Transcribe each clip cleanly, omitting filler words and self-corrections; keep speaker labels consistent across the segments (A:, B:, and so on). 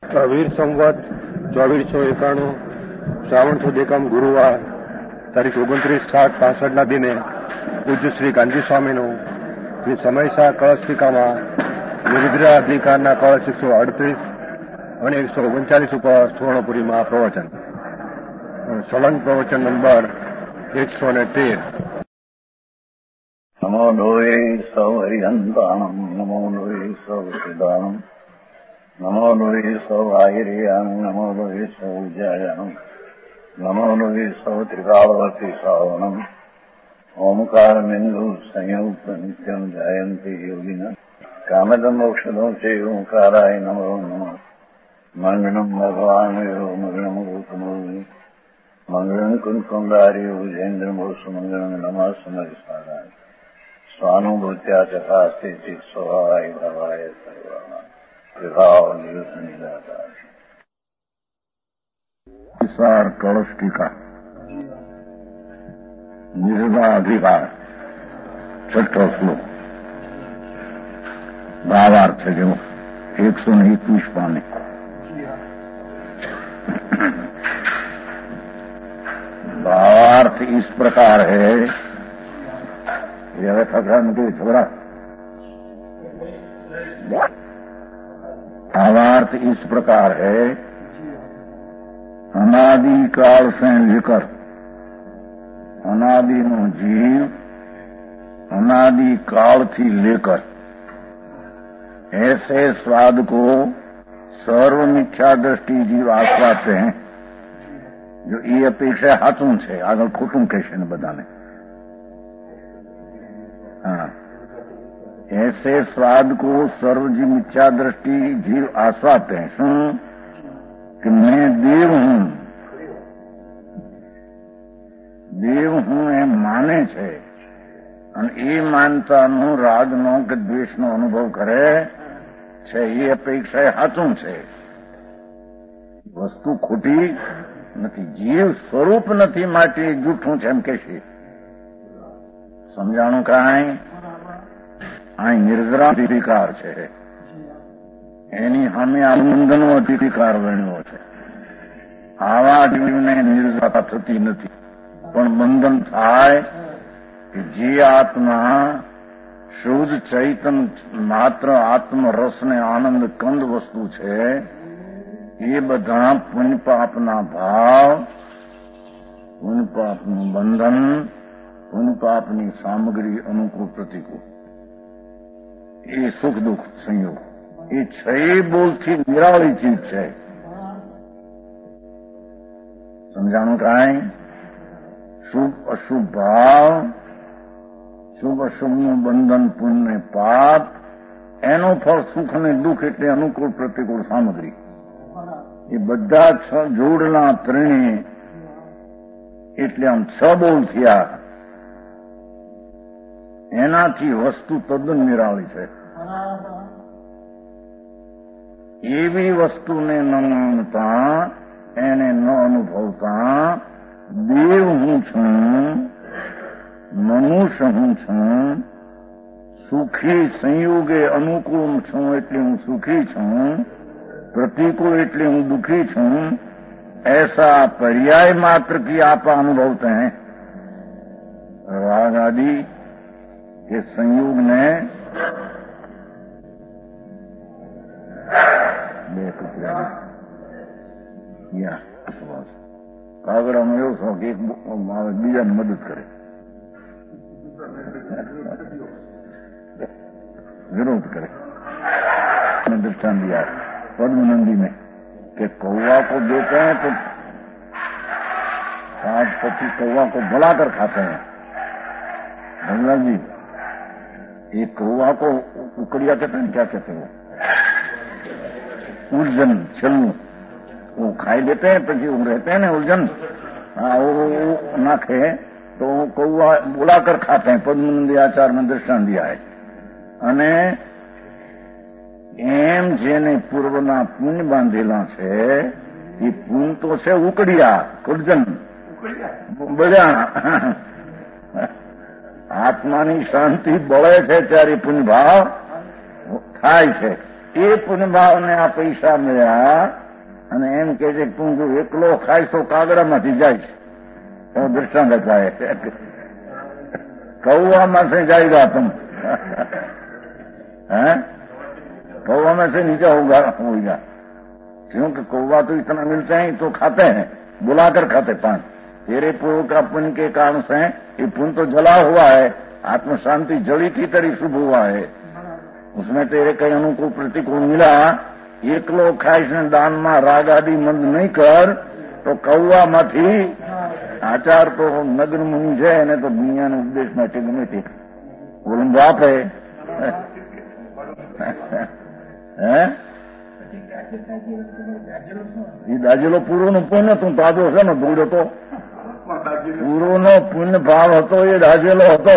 A: વીર સંવત 2491 શ્રાવણ સુદ એકમ ગુરુવાર તારીખ 29/7/65 ના દિને પૂજ્ય શ્રી ગાંધી સ્વામીનું શ્રી સમયસા કળશિકામાં નિર્દ્રા અધિકારના કળશ 138 અને 139 ઉપર સુવર્ણપુરીમાં પ્રવચન. સળંગ પ્રવચન નંબર 113.
B: નમો લોહે સૌ હરિહંતાણમ, નમો લોહે સૌ સિદ્ધાણમ, નમો લોહે સૌ આયર્યામ, નમો લોહે સૌ જયામ, નમો લોહે સૌ ત્રિકાળવતી શ્રાવણમ, ઓમકાર બિંદુ સંયુક્ત નિત્યમ જાયંતી યોગિના કામદમ મોક્ષદમ છે ઓંકારાય નમો નમઃ. મંગળમ ભગવાન મંગળમ ગૌતમોની મંગળમ કુંકુંડાર્યો જૈન્દ્ર મોસુ મંગળમ નમઃ સમરિસ્વારાય સ્વાનુભૂત્યા ચકાસ્તે ચિત સ્વભાવાય ભવાય સર્વમાં વિભાવ નિયુદ્ધની દાતા. વિશાળ કળશ ટીકા નિર્ભા અધિકાર 6ઠ્ઠો શ્લોક. ભાવાર્થ છે જેવો 121 પાને. भावार्थ इस प्रकार है, यह खबरा मुझे छोड़ा. भावार्थ इस प्रकार है, अनादि काल से लेकर अनादि नो जीव अनादि काल थी लेकर ऐसे स्वाद को सर्व मिथ्या दृष्टि जीव आस्वादते हैं जो ये अपेक्षा हाथों से आगे खोटूं कहेશે ને બધાને. हाँ, ऐसे स्वाद को सर्वजी मिथ्या दृष्टि जीव आस्वादते हैं. શું कि मैं देव हूं, દેવ હું એમ માને છે અને એ માનતાનો રાગનો કે દ્વેષનો અનુભવ કરે છે. એ અપેક્ષા સાચું છે. વસ્તુ ખોટી નથી, જીવ સ્વરૂપ નથી માટે જૂઠું છે એમ કે છે. સમજાણું કાંઈ? આ નિર્જરા અધિકાર છે, એની સામે આ બંધનનો અધિકાર વર્ણ્યો છે. આવા જીવને નિર્જરતા થતી નથી, પણ બંધન થાય કે જે આત્મા શુદ્ધ ચૈતન માત્ર આત્મરસને આનંદ કંદ વસ્તુ છે, એ બધા પુણ્ય પાપના ભાવ, પુણ્ય પાપનું બંધન, પુણ્ય પાપની સામગ્રી અનુકૂળ પ્રતિકૂળ, એ સુખ દુઃખ સંયોગ, એ છ બોલથી નિરાળી ચીજ છે. સમજાણું કાંઈ? શુભ અશુભ ભાવ, શુભ અશુભનું બંધન, પુણ્ય પાપ, એનો ફળ સુખ અને દુઃખ એટલે અનુકૂળ પ્રતિકૂળ સામગ્રી. એ બધા 6 જોડના ત્રણે એટલે આમ 6 બોલ થયા. એનાથી વસ્તુ તદ્દન નિરાળી છે. એવી વસ્તુને ન માનતા, એને ન અનુભવતા દેવ હું છું, મનુષ્ય હું છું, સુખી સંયોગે અનુકૂળ છું એટલે હું સુખી છું, प्रतिकूल એટલે હું दुखी છું, ऐसा पर्याय मात्र की आप अनुभवते हैं. राग आदि के संयोग ने કાગડામાં એવો શોખ એક બીજાને મદદ કરે, विरोध करे. दृष्टान दिया पद्मनंदी में कि कौवा को देते हैं तो आज पक्षी कौवा को बुलाकर खाते हैं. भगवान जी, ये कौवा को उकड़िया कहते हैं, क्या कहते हैं, वो उलझन छलू, वो खाई लेते हैं, પછી वो रहते हैं ना उलझन, हाँ, वो नाखे तो कौवा बुलाकर खाते हैं. पद्मनंदी आचार्य ने दृष्टान दिया है. અને એમ જેને પૂર્વના પુણ્ય બાંધેલા છે, એ પુણ્ય તો છે ઉકડિયા, કુરજન બળ્યા. આત્માની શાંતિ બળે છે ત્યારે પુણ્ય ભાવ થાય છે. એ પુનભાવને આ પૈસા મળ્યા અને એમ કે છે તું જો એકલો ખાઈશ તો કાગડામાંથી જાય એવો દૃષ્ટાંત થાય कौवा से जाएगा तुम हैं? कौवा में से नीचे होगा क्योंकि कौवा तो इतना मिलते हैं तो खाते हैं, बुलाकर खाते पान। तेरे पूर्व का पुण्य के कारण से ये पुण्य तो जला हुआ है, आत्म शांति जड़ी की तरह शुभ हुआ है, उसमें तेरे कई अनुकूल प्रतिकूल मिला। एकलो खाइश ने दान में राग आदि मंद नहीं कर तो कौवा माथी आचार तो नग्न मुनि है ने तो दुनिया ने उपदेश માટે ગમે તે બોલન બાપ હે એ દાજેલો પૂરોનો પુણ્ય તું તાજો છે ને દોડ્યો તો પૂરોનો પુણ્ય ભાવ હતો એ દાજેલો હતો।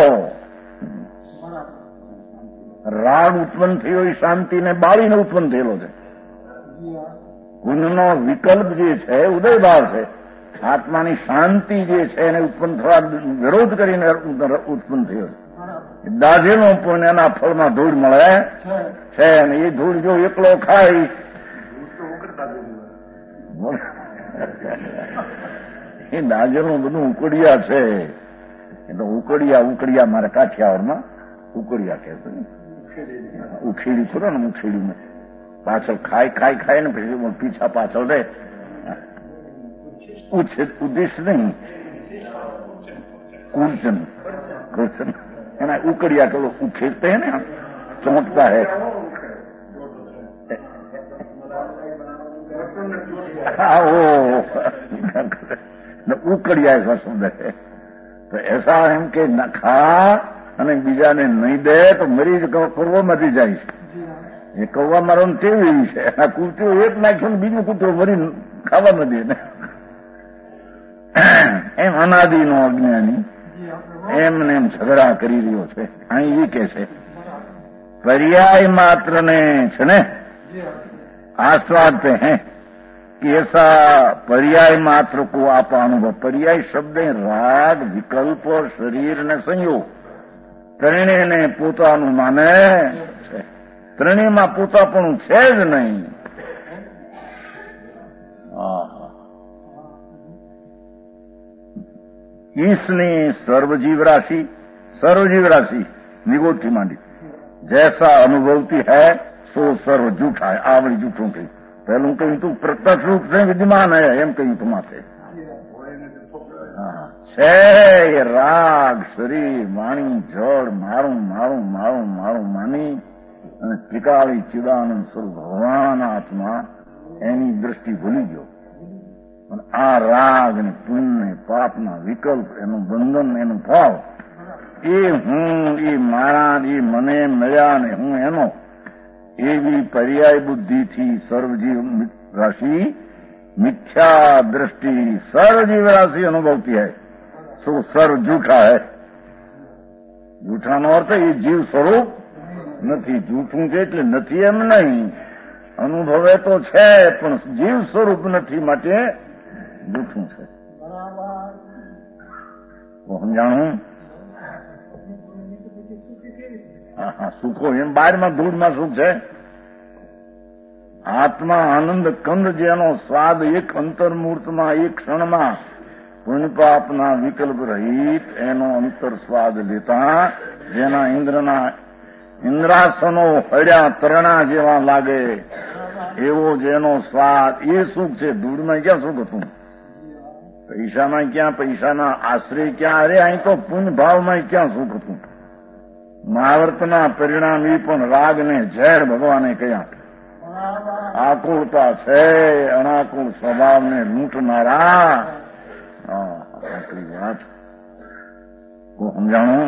B: રાગ ઉત્પન્ન થયો એ શાંતિને બાળીને ઉત્પન્ન થયેલો છે। પુણ્યનો વિકલ્પ જે છે ઉદય ભાવ છે, આત્માની શાંતિ જે છે એને ઉત્પન્ન થવા વિરોધ કરીને ઉત્પન્ન થયો છે। દાજેલો પુણ્ય એના ફળમાં ધૂળ મળે છે અને એ ધૂળ જો એકલો ખાય એ દાજેલું બધું ઉકડિયા છે। એટલે ઉકડિયા મારા કાઠિયાવાડમાં ઉકડિયા કહે છે, ઉખેડી છો ને ઉખેડી પાછળ ખાય ને પછી પીછા પાછળ રહે, उद्देश्य नहीं कूर्चन है ना, उकड़िया के लोग उखेड़ते हैं ना, चौंकता है। हाँ वो उकड़िया ऐसा शब्द है। तो ऐसा एम के न खा અને બીજાને નહીં દે તો મરી કૌવા મરી જાય છે। એ કૌવા મારવાનું તેવી છે, આ કૂતરો એક નાખ્યો ને બીજું કૂતરો મરી ખાવા ન દે ને, એમ અનાદિનો અજ્ઞાની એમને એમ ઝઘડા કરી રહ્યો છે। અહીં એ કે છે पर्याय मात्र ने છે ને आस्वादते हैं कि ऐसा पर्याय मात्र को आप अनुभव। पर्याय शब्द राग विकल्प और शरीर ने संयोग ત્રણેયને પોતાનું માને છે, ત્રણેયમાં પોતાપણું છે જ નહીં। ईसने सर्वजीव राशि निगोठी मांडी जैसा अनुभवती है सो सर्व झूठा है। आवड़ी झूठों की पहलू कहीं तू प्रत्यक्ष रूप से विद्यमान है एम कहीं तुम्हारे છે રાગ શરીર વાણી જળ મારું મારું મારું મારું માની અને ત્રિકાળી ચિદાનંદ સ્વરૂપ ભગવાન આત્મા એની દ્રષ્ટિ ભૂલી ગયો। અને આ રાગ ને પુણ્ય પાપના વિકલ્પ એનું બંધન એનું ભાવ એ હું એ મારા એ મને મળ્યા ને હું એનો એવી પર્યાય બુદ્ધિથી સર્વજીવ રાશિ મિથ્યા દ્રષ્ટિ સર્વજીવ રાશિ અનુભવતી है तो सर्व झूठा है। झूठाનો અર્થ એ જીવ સ્વરૂપ નથી, જૂઠું છે એટલે નથી એમ નહીં, અનુભવે તો છે પણ જીવ સ્વરૂપ નથી માટે જૂઠું છે। સમજાણું? હા સુખો એમ બહારમાં ધૂળમાં સુખ છે। આત્મા આનંદ કંદ જેનો સ્વાદ એક અંતર્મૂર્તમાં એક ક્ષણમાં પુણ્ય પાપના વિકલ્પ રહિત એનો અંતર સ્વાદ લેતા જેના ઇન્દ્રાસનો હળ્યા તરણા જેવા લાગે એવો જેનો સ્વાદ એ સુખ છે। ધૂળમાં ક્યાં સુખ હતું? પૈસામાં ક્યાં? પૈસાના આશ્રય ક્યાં? અરે અહીં તો પુણ્ય ભાવમાં ક્યાં સુખ હતું? મહાવર્તના પરિણામ એ પણ રાગને ઝેર ભગવાને કહ્યા। આકુળતા છે અનાકુળ સ્વભાવને લૂંટનારા। આટલી વાત સમજાણું?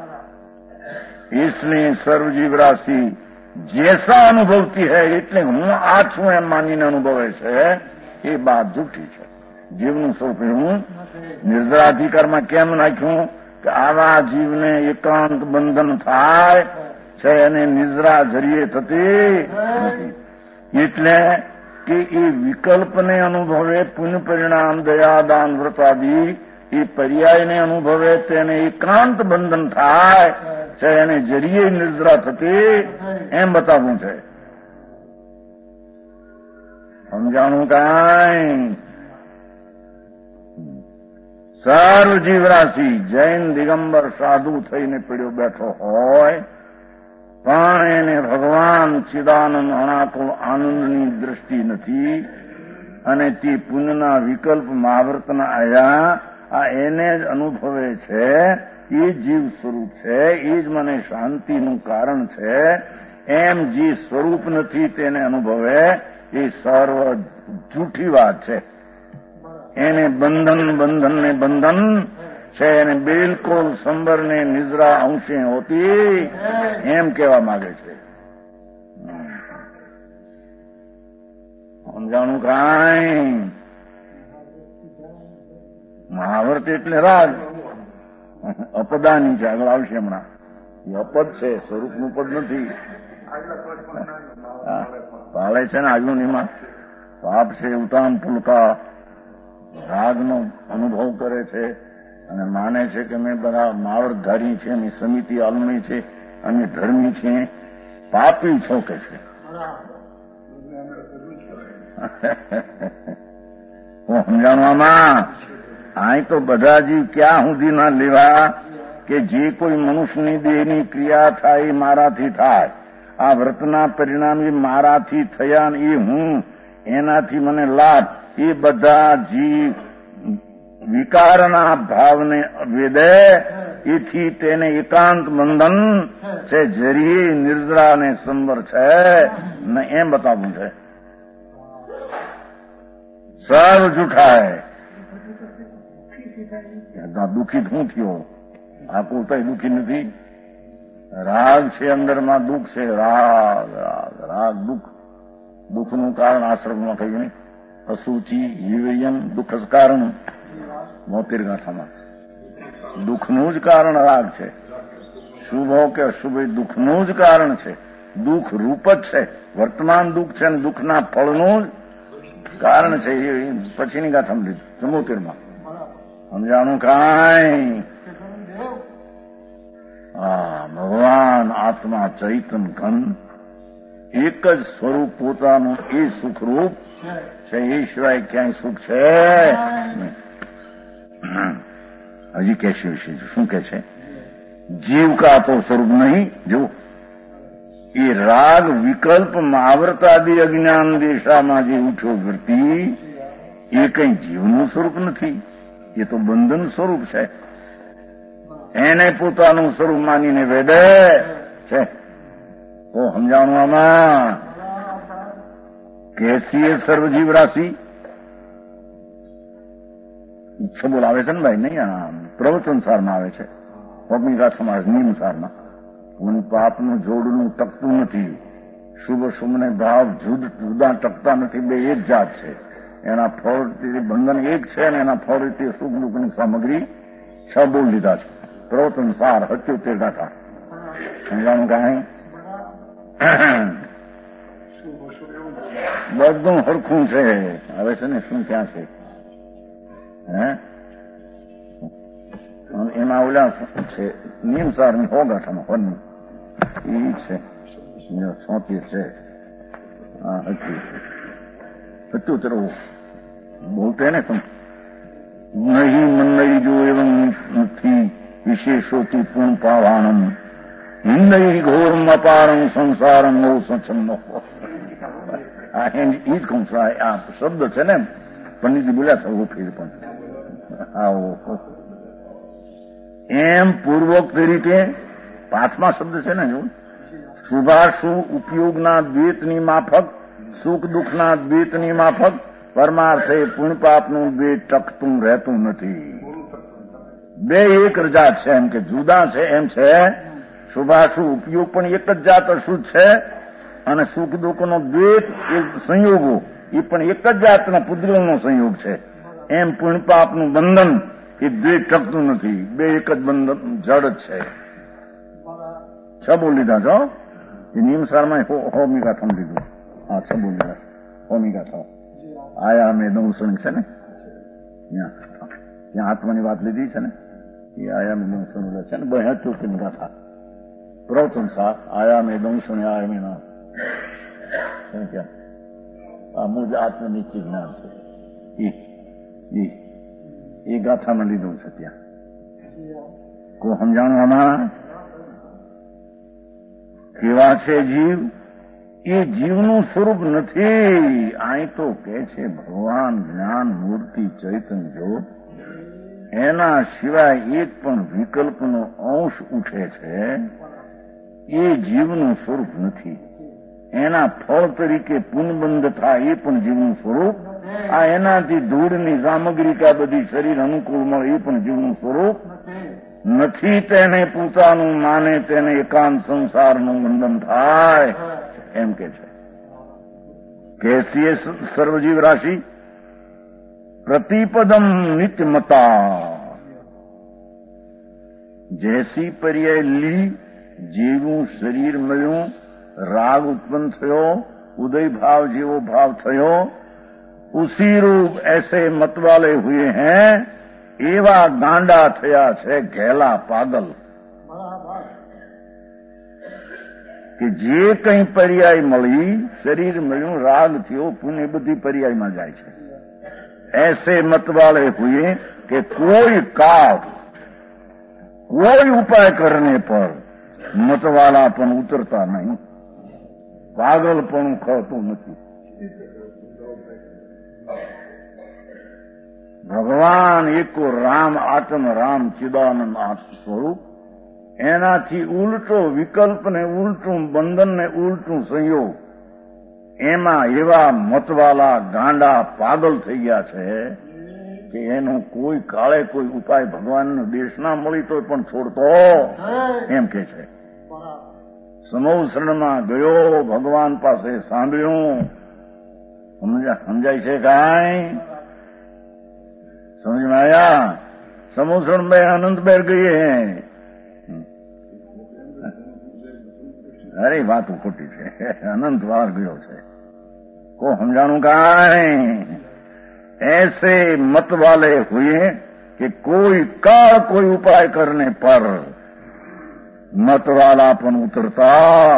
B: इसलिए सर्वजीव राशि जैसा अनुभवती है એટલે હું આ છું એમ માનીને અનુભવે છે એ વાત જૂઠી છે। જીવનું સ્વરૂપ હું નિર્જરાધિકારમાં કેમ નાખ્યું કે આવા જીવને એકાંત બંધન થાય છે અને નિદ્રા જરીએ થતી નથી। એટલે કે એ વિકલ્પને અનુભવે પુણ્ય પરિણામ દયા દાન વ્રત આદિ એ પર્યાયને અનુભવે તેને એકાંત બંધન થાય છે અને જરીએ નિદ્રા થતી એમ બતાવવું છે। સમજાણું કાંઈ? સર્વ જીવરાશિ જૈન દિગંબર સાધુ થઈને પીડ્યો બેઠો હોય પણ એને ભગવાન ચિદાનંદ અણાકુળ આનંદની દ્રષ્ટિ નથી અને તે પુણ્યના વિકલ્પ મહાવ્રતના આયા આ એને જ અનુભવે છે. એ જીવ સ્વરૂપ છે, એ જ મને શાંતિનું કારણ છે. એમ જે સ્વરૂપ નથી તેને અનુભવે એ સર્વ જૂઠી વાત છે. એને બંધન ને બંધન છે એને બિલકુલ સંબર ને નિદ્રા અંશે હોતી એમ કહેવા માંગે છે. સમજાણું કાંઈ? મહાવર્ત એટલે રાગ અપદાની છે, આગળ આવશે હમણાં. એ અપદ છે, સ્વરૂપનું પદ નથી. પાલે છે ને આજુનીમાં પાપ છે, ઉતામ પુલકા રાગનો અનુભવ કરે છે અને માને છે કે મેં બધા માવર્તધારી છે, અમે સમિતિ આલમી છે, અમે ધર્મી છીએ. પાપી છો કે છે. હું સમજાણવામાં અહીં તો બધા જીવ ક્યાં સુધી ના લેવા કે જે કોઈ મનુષ્યની દેહની ક્રિયા થાય એ મારાથી થાય. આ વ્રતના પરિણામ એ મારાથી થયા ને એ હું એનાથી મને લાભ. એ બધા જીવ વિકારના ભાવને વેદે એથી તેને એકાંત બંધન છે, જરીએ નિર્જરા ને સંબર છે ને એમ બતાવવું છે. સર્વ જૂઠા દુઃખી શું થયો? આકુલતા દુઃખી નથી. રાગ છે, અંદરમાં દુઃખ છે. રાગ રાગ રાગ દુઃખ. દુઃખનું કારણ આશ્રમમાં કહ્યું નહીં. અસુચિ વિવયમ દુઃખ કારણ 72 ગાથામાં દુઃખનું જ કારણ રાગ છે. શુભો કે અશુભ દુઃખનું જ કારણ છે. દુઃખ રૂપ જ છે. વર્તમાન દુઃખ છે અને દુઃખના ફળનું જ કારણ છે. એ પછીની ગાથામાં લીધું 74માં. સમજાણું કાંઈ? ભગવાન આત્મા ચૈતન ઘન એક જ સ્વરૂપ પોતાનું એ સુખરૂપ છે. એ સિવાય ક્યાંય સુખ છે? હજી કહેશે વિશે શું કે છે? જીવ કા તો સ્વરૂપ નહીં. જો એ રાગ વિકલ્પ મહાવ્રતાદિ અજ્ઞાન દેશામાં જે ઉઠ્યો વૃત્તિ એ કઈ જીવનું સ્વરૂપ નથી. એ તો બંધન સ્વરૂપ છે. એને પોતાનું સ્વરૂપ માનીને વેદે છે. તો સમજાણું આમાં કેસી સર્વજીવ રાશિ બોલ આવે છે ને ભાઈ? નહીં, પ્રવચન સારમાં આવે છે. ભૂમિકા સમાજ નિયમ સારમાં હું પાપનું જોડનું ટકતું નથી. શુભ શુભને ભાવ જુદા ટકતા નથી. બે એક જાત છે. એના ફળ બંધન એક છે અને એના ફળ રીતે સુખ દુઃખની સામગ્રી 6 બોલ લીધા છે. પ્રવચન સાર 77 ગાથા. સમજાણું કાંઈ? બધું હરખું છે. હવે છે ને શું ક્યાં છે? એમાં ઓલા છે નિયમસાર ની 100 ગાથામાં ફળની એ છે 76 છે. 77 બોલતે ને तुम नहीं मन नहीं जो एवं मुक्ति विशेषोति पूर्ण पावाणम हिंदई घोरम अपारम संसारम नो सचन्नो. આ એ જ કહું છું. આ શબ્દ છે ને પંડિતજી બોલ્યા છે એવો ફેર પણ આવો એમ પૂર્વોક્ત રીતે 5મા શબ્દ છે ને જો શુભાશુભ ઉપયોગના દ્વૈતની માફક સુખ દુઃખના દ્વૈતની માફક પરમાર્થે પુણ્ય પાપનું દ્વૈત ટકતું રહેતું નથી. બે એક જાત છે એમ કે જુદા છે એમ છે. શુભાશુભ ઉપયોગ પણ એક જ જાત અશુદ્ધ છે અને સુખ દુઃખનો દ્વૈત એ સંયોગો એ પણ એક જ જાતના પુદ્ગલનો સંયોગ છે. એમ પુણ્ય પાપનું બંધન એ દ્વૈત ટકતું નથી. બે એક જ બંધન જડ જ છે. 6 બોલ લીધા છો. એ નિયમસારમાં હોમિકા થમ લીધું. 6 બોલ લીધા હોમિકા થમ આયા મેં દંસણ છે ને ત્યાં આત્માની વાત લીધી છે ને એ આયા મેં દંસણ છે ને 72 ગાથા પ્રવચન સાર આયા મેં દંસણ આયા મેં ના આ મુજ આત્મનિશ્ચિત જ્ઞાન છે. એ ગાથામાં લીધું છે ત્યાં. કોઈ સમજાણું આમાં? કેવા છે જીવ? એ જીવનું સ્વરૂપ નથી. અહીં તો કે છે ભગવાન જ્ઞાન મૂર્તિ ચૈતન્ય જ્યોત, એના સિવાય એક પણ વિકલ્પનો અંશ ઉઠે છે, એ જીવનું સ્વરૂપ નથી. એના ફળ તરીકે પુનબંધ થાય એ પણ જીવનું સ્વરૂપ. આ એનાથી ધૂળની સામગ્રી કા બધી શરીર અનુકૂળ મળે એ પણ જીવનું સ્વરૂપ નથી. તેને પોતાનું માને તેને એકાંત સંસારનું બંધન થાય એમ કે છે. કેસીએ સર્વજીવ રાશિ પ્રતિપદમ નિત્યમતા, જૈસી પર્યાય લી જેવું શરીર મળ્યું, રાગ ઉત્પન્ન થયો, ઉદય ભાવ જેવો ભાવ થયો, ઉસી રૂપ ऐसे मतवाले हुए हैं, એવા ગાંડા થયા છે, ઘેલા પાગલ, કે જે કંઈ પર્યાય મળી, શરીર મળ્યું, રાગ થયો, પુણ્ય બધી પર્યાયમાં જાય છે. ऐसे मतवाले हुए कि कोई काल कोई उपाय करने पर मतवाला पण उतरता नहीं, पागल पण खळતું નથી. ભગવાન એકો રામ આત્મ રામ ચિદાનંદ આત્મ સ્વરૂપ, એનાથી ઉલટો વિકલ્પ ને ઉલટું બંધન ને ઉલટું સંયોગ, એમાં એવા મતવાલા ગાંડા પાગલ થઈ ગયા છે કે એનો કોઈ કાળે કોઈ ઉપાય ભગવાનનો દેશ ના મળી તો પણ છોડતો એમ કે છે. સમોસરણમાં ગયો, ભગવાન પાસે સાંભળ્યું, સમજાય છે કાંઈ? સમજમાં આયા? સમોસરણ में अनंत बैठ गई है. અરે વાત ખોટી છે, અનંત વાર ગયો છે. કો સમજાણું કાંઈ? ऐसे मत वाले हुए कि कोई काल कोई उपाय करने पर मत वाला पण उतरता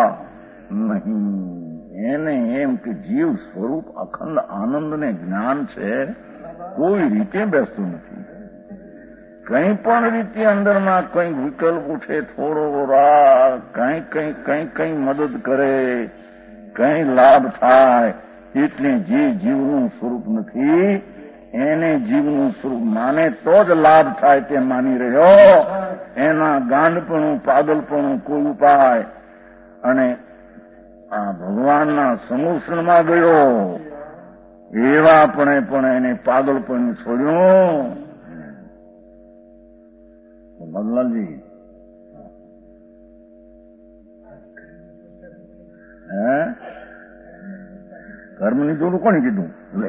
B: नहीं. એને એમ કે જીવ સ્વરૂપ અખંડ આનંદ ને જ્ઞાન છે, કોઈ રીતે બેસતું નથી. કઈ પણ રીતે અંદરમાં કઈ વિકલ્પ ઉઠે, થોડો રાગ, કઈ મદદ કરે, કઈ લાભ થાય, એટલે જે જીવનું સ્વરૂપ નથી એને જીવનું સ્વરૂપ માને તો જ લાભ થાય તે માની રહ્યો. એના ગાંડપણું પાગલપણું કોઈ ઉપાય. અને આ ભગવાનના સમૂષણમાં ગયો એવા પણ એને પાગલપણું છોડ્યું. મગનલાલજી કર્મની જોડું કોને કીધું?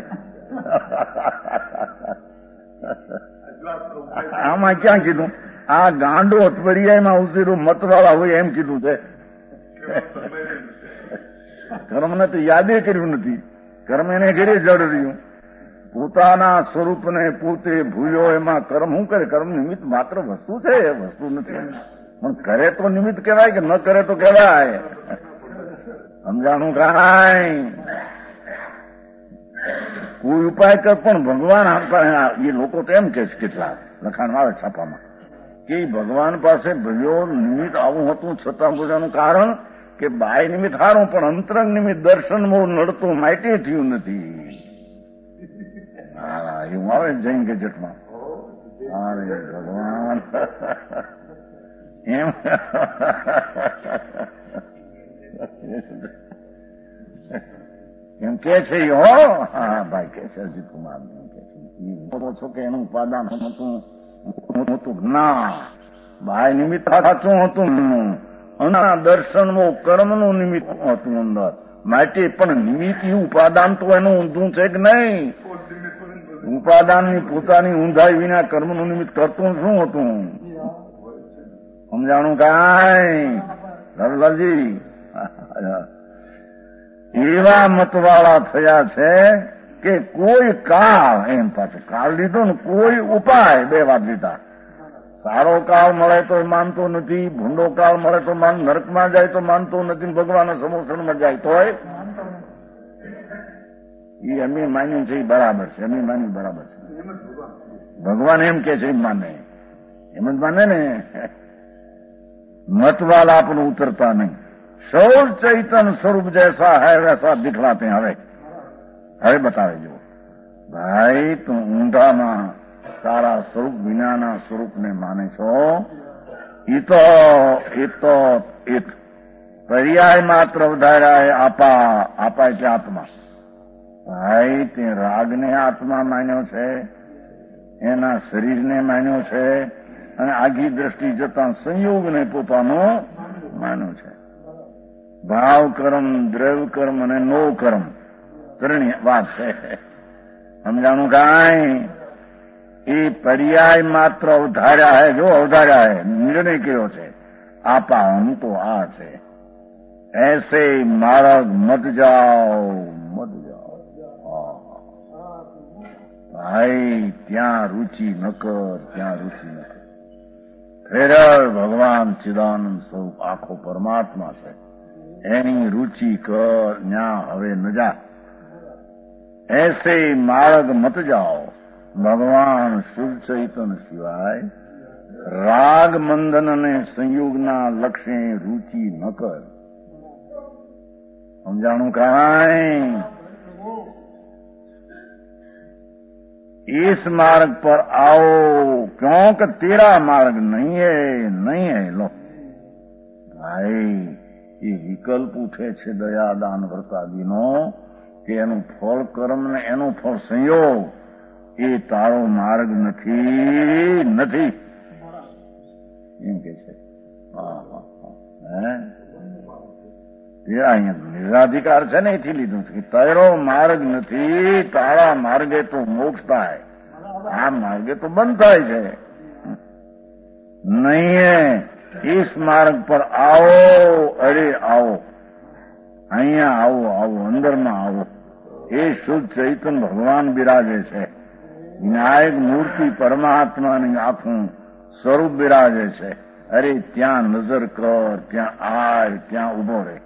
B: આમાં ક્યાં કીધું? આ ગાંડો અઠવાડિયામાં ઉતર્યું મતવાળા હોય એમ કીધું છે. કર્મને તો યાદે કર્યું નથી. કર્મ એને ઘરે જડ રહ્યું. પોતાના સ્વરૂપને પોતે ભૂલ્યો, એમાં કર્મ શું કરે? કર્મ નિમિત્ત માત્ર વસ્તુ છે, વસ્તુ નથી. પણ કરે તો નિમિત્ત કહેવાય કે ન કરે તો કહેવાય? સમજાણું કાંઈ? કોઈ ઉપાય કર પણ ભગવાન એ લોકો તો એમ કે છે, કેટલા લખાણ આવે છાપામાં કે ભગવાન પાસે ભલ્યો નિમિત્ત આવું હતું છતાં બધાનું કારણ કે બાય નિમિત્ત હારું પણ અંતરંગ નિમિત્ત દર્શનમાં નડતું માટી થયું નથી. હા એવું આવે જૈન ગેજેટમાં. અરે ભગવાન એમ એમ કે છે. હો હા ભાઈ કે છે અજીત કુમાર છો કે એનું ઉપાદાન હતું ના બાય નિમિત્ત સાચું હતું. દર્શનમાં કર્મનું નિમિત્ત હતું અંદર માટે, પણ નિમિત્ત ઉપાદાન તો એનું ઊંધું છે કે નહીં? ઉપાદાનની પોતાની ઊંધાઈ વિના કર્મનું નિમિત્ત કરતું શું હતું? સમજાણું કાંઈ? રવિલાલજી એવા મતવાળા થયા છે કે કોઈ કાળ, એમ પાછું કાળ લીધો ને કોઈ ઉપાય, બે વાત લીધા. સારો કાળ મળે તો માનતો નથી, ભૂંડો કાળ મળે તો નરકમાં જાય તો માનતો નથી, ભગવાનના સમોસણમાં જાય તોય એ અમે માન્યું છે એ બરાબર છે, અમે માન્યું બરાબર છે. ભગવાન એમ કે છે એમ માને, એમ જ માને ને. मतवाल आपने उतरता नहीं. सौर चैतन स्वरूप जैसा है वैसा दिखलाते हैं. હવે બતાવે જો ભાઈ તું ઊંધામાં તારા સ્વરૂપ વિનાના સ્વરૂપને માને છો. એ તો એક પર્યાય માત્ર વધાર્યા આપા એટલે આત્મા. ભાઈ તે રાગને આત્મા માન્યો છે, એના શરીરને માન્યો છે, અને આગી દ્રષ્ટિ જતા સંયોગને પોતાનો માન્યો છે. ભાવ કર્મ, દ્રવ્ય કર્મ અને નો કર્મ ત્રણેય વાત છે. સમજાણું કાંઈ? એ પર્યાય માત્ર અવધાર્યા હે. જો અવધાર્યા હે, નિર્ણય કર્યો છે. આપા હમ તો આ છે. ऐसे मार्ग मत जाओ, मत जाओ. ભાઈ ત્યાં રુચિ ન કર, ત્યાં રુચિ ન કર. ફેરર ભગવાન ચિદાનંદ સ્વરૂપ આખો પરમાત્મા છે, એની રુચિ કર, ન્યા હવે ન જા. એસે માર્ગ મત જાઓ. ભગવાન શુદ્ધ ચૈતન સિવાય રાગ મંદન અને સંયોગના લક્ષ્ય રુચિ ન કર. સમજાણું કાંઈ? इस मार्ग पर आओ क्योंकि तेरा मार्ग नहीं है. लो भाई એ વિકલ્પ ઉઠે છે દયા દાન વર્તાદીનો કે એનું ફળ કર્મ ને એનું ફળ સંયોગ એ તારો માર્ગ નથી એમ કે છે. એ અહીંયા નિરાધિકાર છે ને એથી લીધું છે. તારો માર્ગ નથી, તારા માર્ગે તો મોક્ષ થાય, આ માર્ગે તો બંધ થાય છે. નહીં इस मार्ग पर आओ. अरे आओ, અહીંયા આવો, અંદરમાં આવો. એ શુદ્ધ ચૈતન ભગવાન બિરાજે છે. વિનાયક મૂર્તિ પરમાત્માની આખું સ્વરૂપ બિરાજે છે. અરે ત્યાં નજર કર, ત્યાં આય, ત્યાં ઉભો રહે.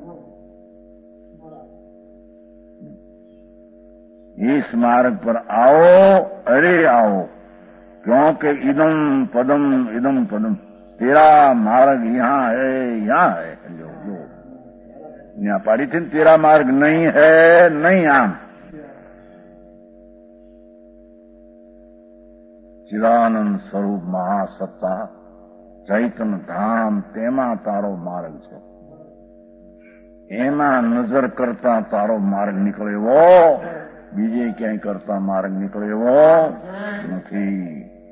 B: इस मार्ग पर आओ. अरे आओ क्योंकि इदम पदम तेरा मार्ग यहाँ है. जो यहाँ पाड़ी थी तेरा मार्ग नहीं है, नहीं. आम ચિદાનંદ સ્વરૂપ મહાસત્તા ચૈતન ધામ તેમાં તારો માર્ગ છે. એમાં નજર કરતા તારો માર્ગ નીકળે એવો બીજે ક્યાંય કરતા માર્ગ નીકળે એવો નથી.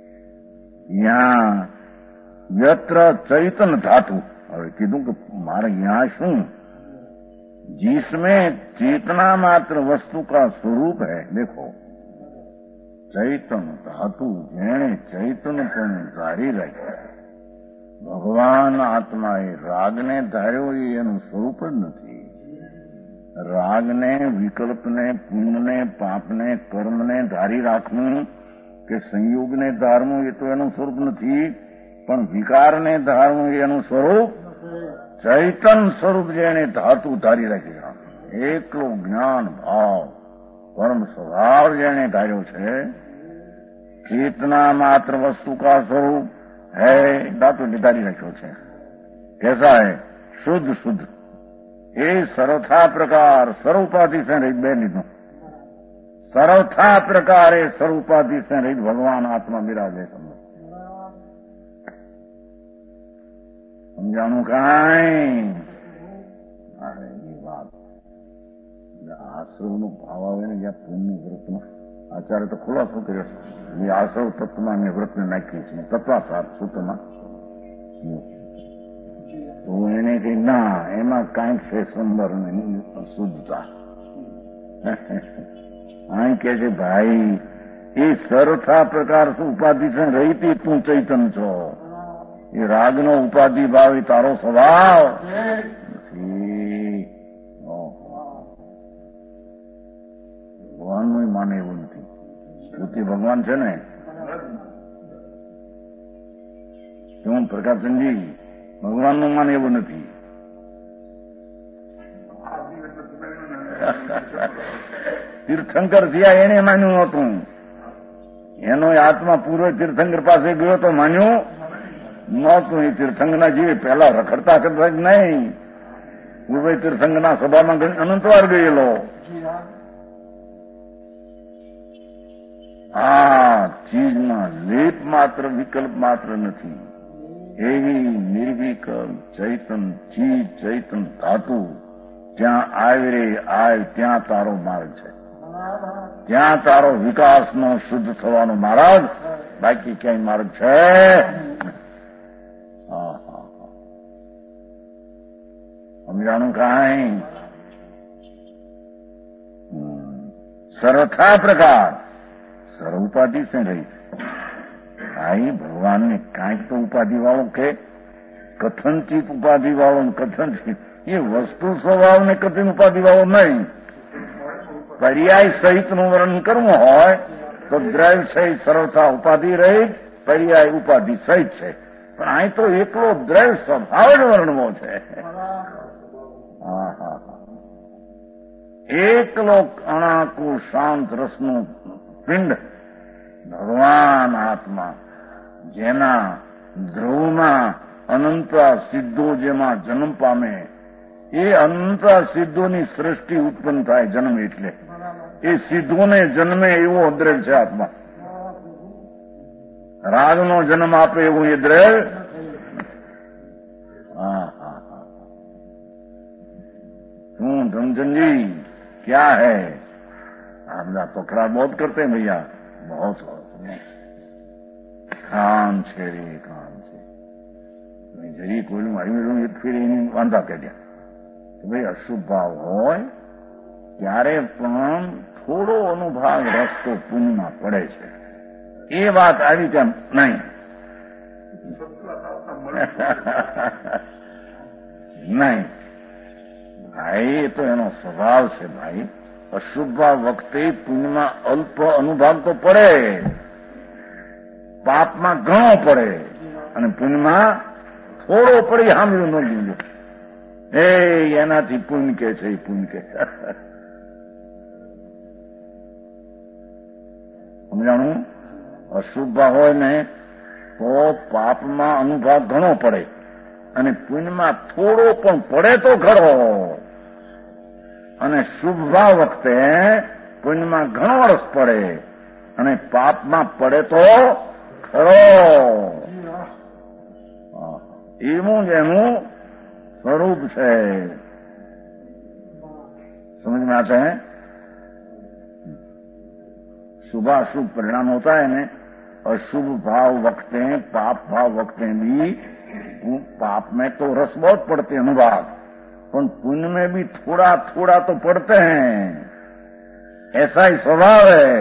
B: यहाँ यत्र चैतन धातु. હવે કીધું કે માર્ગ यहाँ શું? जिसमें चेतना मात्र वस्तु का स्वरूप है. देखो चैतन धातु જેણે ચૈતનપણે ધારી રાખ્યા. ભગવાન આત્માએ રાગને ધાર્યો એ એનું સ્વરૂપ જ નથી. રાગને, વિકલ્પને, પુણ્યને, પાપને, કર્મને ધારી રાખવું કે સંયોગને ધારવું એ તો એનું સ્વરૂપ નથી, પણ વિકારને ધારવું એનું સ્વરૂપ. ચૈતન સ્વરૂપ જેને ધાતુ ધારી રાખ્યા, એકલો જ્ઞાન ભાવ પરમ સ્વભાવ જેને ધાર્યો છે, ચેતના માત્ર વસ્તુ કા સ્વરૂપ है, धातु ધારી રાખ્યો છે. कैसा है? शुद्ध. એ સર્વથા પ્રકાર સર્વોપાધિ સે રહિત. બે લીધું. સર્વથા પ્રકાર એ સર્વોપાધિ સે રહિત ભગવાન આત્મા બિરાજે. સમજાણું કાંઈ? એ વાત આશ્રવ નો ભાવ આવે ને જ્યાં પુણ્ય વ્રતમાં આચાર્ય તો ખુલાસો કર્યો છે. એ આશ્રવ તત્વમાં મેં વ્રતને નાખીએ છીએ તત્વાસાર સૂત્રમાં. તો એને કઈ ના, એમાં કાંઈક છે સંદર શુદ્ધતા. અહીં કે છે ભાઈ એ સર્વથા પ્રકાર શું ઉપાધિ છે રહીતી તું ચૈતન છો. એ રાગનો ઉપાધિ ભાવ એ તારો સ્વભાવ નથી. ભગવાનનું માને એવું નથી. પોતે ભગવાન છે ને. શું પ્રકાશચંદજી? ભગવાનનું માને એવું નથી. તીર્થંકર થયા એને માન્યું નહોતું. એનો આત્મા પૂર્વ તીર્થંકર પાસે ગયો તો માન્યું નહોતું. એ તીર્થંકરના જીવે પહેલા રખડતા કરતા જ નહીં. પૂર્વ તીર્થંકરના સભામાં અનંતવાર ગયેલો. આ ચીજમાં લેપ માત્ર વિકલ્પ માત્ર નથી. એવી નિર્વિકલ્પ ચૈતન ચીજ ચૈતન ધાતુ જ્યાં આવે આય ત્યાં તારો માર્ગ છે. ત્યાં તારો વિકાસનો શુદ્ધ થવાનો માર્ગ, બાકી ક્યાંય માર્ગ છે? સમજાણું કાંઈ? સરથા પ્રકાર સર ઉપાધિ સે રહી. ભાઈ ભગવાનને કાંઈક તો ઉપાધિ વાળો કે કથનચિત ઉપાધિ વાળો કથનચિત એ વસ્તુ સ્વભાવને કથન ઉપાધિ વાળો નહીં. પર્યાય સહિતનું વર્ણન કરવું હોય તો દ્રવ્ય સહિત સરળતા ઉપાધિ રહી, પર્યાય ઉપાધિ સહિત છે. પણ અહીં તો એકલો દ્રવ્ય સ્વભાવ જ વર્ણવો છે. એકલો અણાકુ શાંત રસનું પિંડ ભગવાન આત્મા, જેના ધ્રુવમાં અનંતા સિદ્ધો જેમાં જન્મ પામે, એ અનંતા સિદ્ધોની સૃષ્ટિ ઉત્પન્ન થાય જન્મ એટલે. એ સિદ્ધોને જન્મે એવો દ્રવ્ય છે આત્મા. રાજનો જન્મ આપે એવું એ દ્રવ્ય. શું ધમચંદજી ક્યા હૈ? आप तो खराब बहुत करते हैं भैया, बहुत કામ છે રે કામ છે. જરી કોઈનું આવ્યું એક ફેર એની વાંધા કાઢ્યા કે ભાઈ અશુભ ભાવ હોય ત્યારે પણ થોડો અનુભાગ રસ્તો પુણ્યમાં પડે છે. એ વાત આવી તેમ નહીં. નહીં ભાઈ, એ તો એનો સ્વભાવ છે ભાઈ. અશુભ વખતે પુણ્યમાં અલ્પ અનુભાગ તો પડે, પાપમાં ઘણો પડે, અને પુણ્યમાં થોડો પડી સાંભળ્યું ન દીધું. એનાથી પુણ્ય કે છે, એ પુણ્ય કે. સમજાણું? અશુભ હોય ને તો પાપમાં અનુભાગ ઘણો પડે, અને પુણ્યમાં થોડો પણ પડે તો ખરો. અને શુભ ભાવ વખતે પુણ્યમાં ઘણો રસ પડે અને પાપમાં પડે તો ખરો. એવું જ એનું સ્વરૂપ છે. समझ में आता है? शुभाशुभ परिणाम होता है ना. अशुभ भाव वक्ते पाप भाव वक्ते भी पाप में तो रस बहुत पड़ते अनुभाग, पर पुण्य में भी थोड़ा थोड़ा तो पड़ते हैं. ऐसा ही स्वभाव है.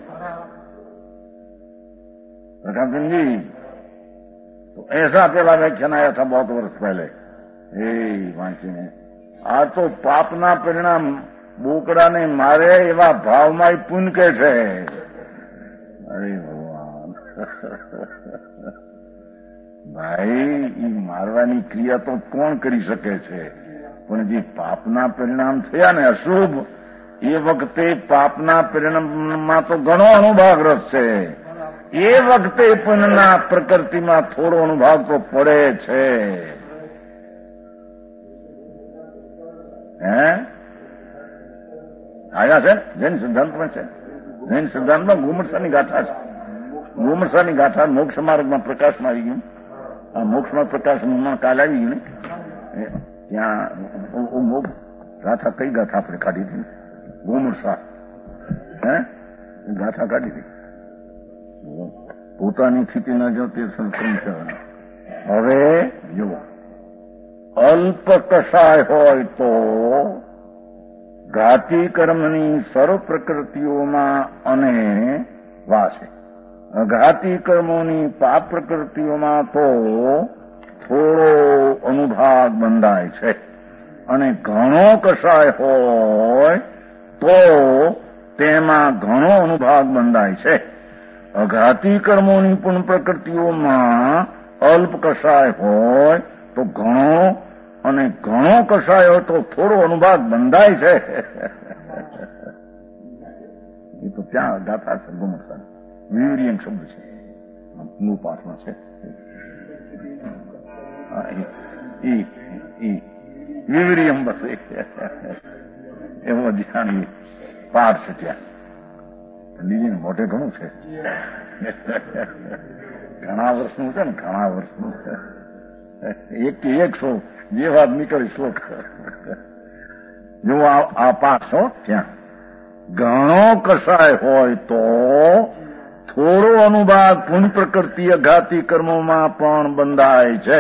B: प्रकाशन जी तो ऐसा पहला व्याख्यान आया था बहुत वर्ष पहले. वांचीने आ तो पापना परिणाम બોકડાને મારે એવા ભાવમાં પુણ્ય કે છે. અરે ભગવાન ભાઈ, એ મારવાની ક્રિયા તો કોણ કરી શકે છે? પણ જે પાપના પરિણામ થયા ને અશુભ, એ વખતે પાપના પરિણામમાં તો ઘણો અનુભાગ રસ છે. એ વખતે પુણ્યના પ્રકૃતિમાં થોડો અનુભાગ તો પડે છે. હે આવ્યા છે જૈન સિદ્ધાંતમાં છે. જૈન સિદ્ધાંતમાં ગુમરસાની ગાથા છે. ગુમરસાની ગાથા મોક્ષ માર્ગમાં પ્રકાશમાં આવી ગયું. આ મોક્ષમાં પ્રકાશમાં કાલ આવી ગયું ને ત્યાં ગાથા કઈ ગાથા આપણે કાઢી હતી? ગુમરસા ગાથા કાઢી હતી. પોતાની સ્થિતિ ન જો તે સંસ્કરણ છે. હવે જુઓ, અલ્પ કષાય હોય તો ઘાતી કર્મની સર્વ પ્રકૃતિઓમાં અને વાસે, ઘાતી કર્મોની પાપ પ્રકૃતિઓમાં તો થોડો અનુભાગ બંધાય છે. અને ઘણો કષાય હોય તો તેમાં ઘણો અનુભાગ બંધાય છે. અઘાતી કર્મોની પણ પ્રકૃતિઓમાં અલ્પ કષાય હોય તો ઘણો, અને ઘણો કષાય હોય તો થોડો અનુભાગ બંધાય છે. એ તો ત્યાં ગાતા છે ગુમરસા વિવરિયમ શબ્દ છે મૂળ પાઠમાં છે વિવરિયમ બસ એવો ધ્યાન પાઠ છે ત્યાં પંડિતજીને મોટે ઘણું છે ઘણા વર્ષનું છે ને ઘણા વર્ષનું 100 જે વાત નીકળી શ્લોક જો આ પાઠ હો ત્યાં ઘણો કસાય હોય તો થોડો અનુભાગ પુણ્ય પ્રકૃતિ અઘાતી કર્મોમાં પણ બંધાય છે.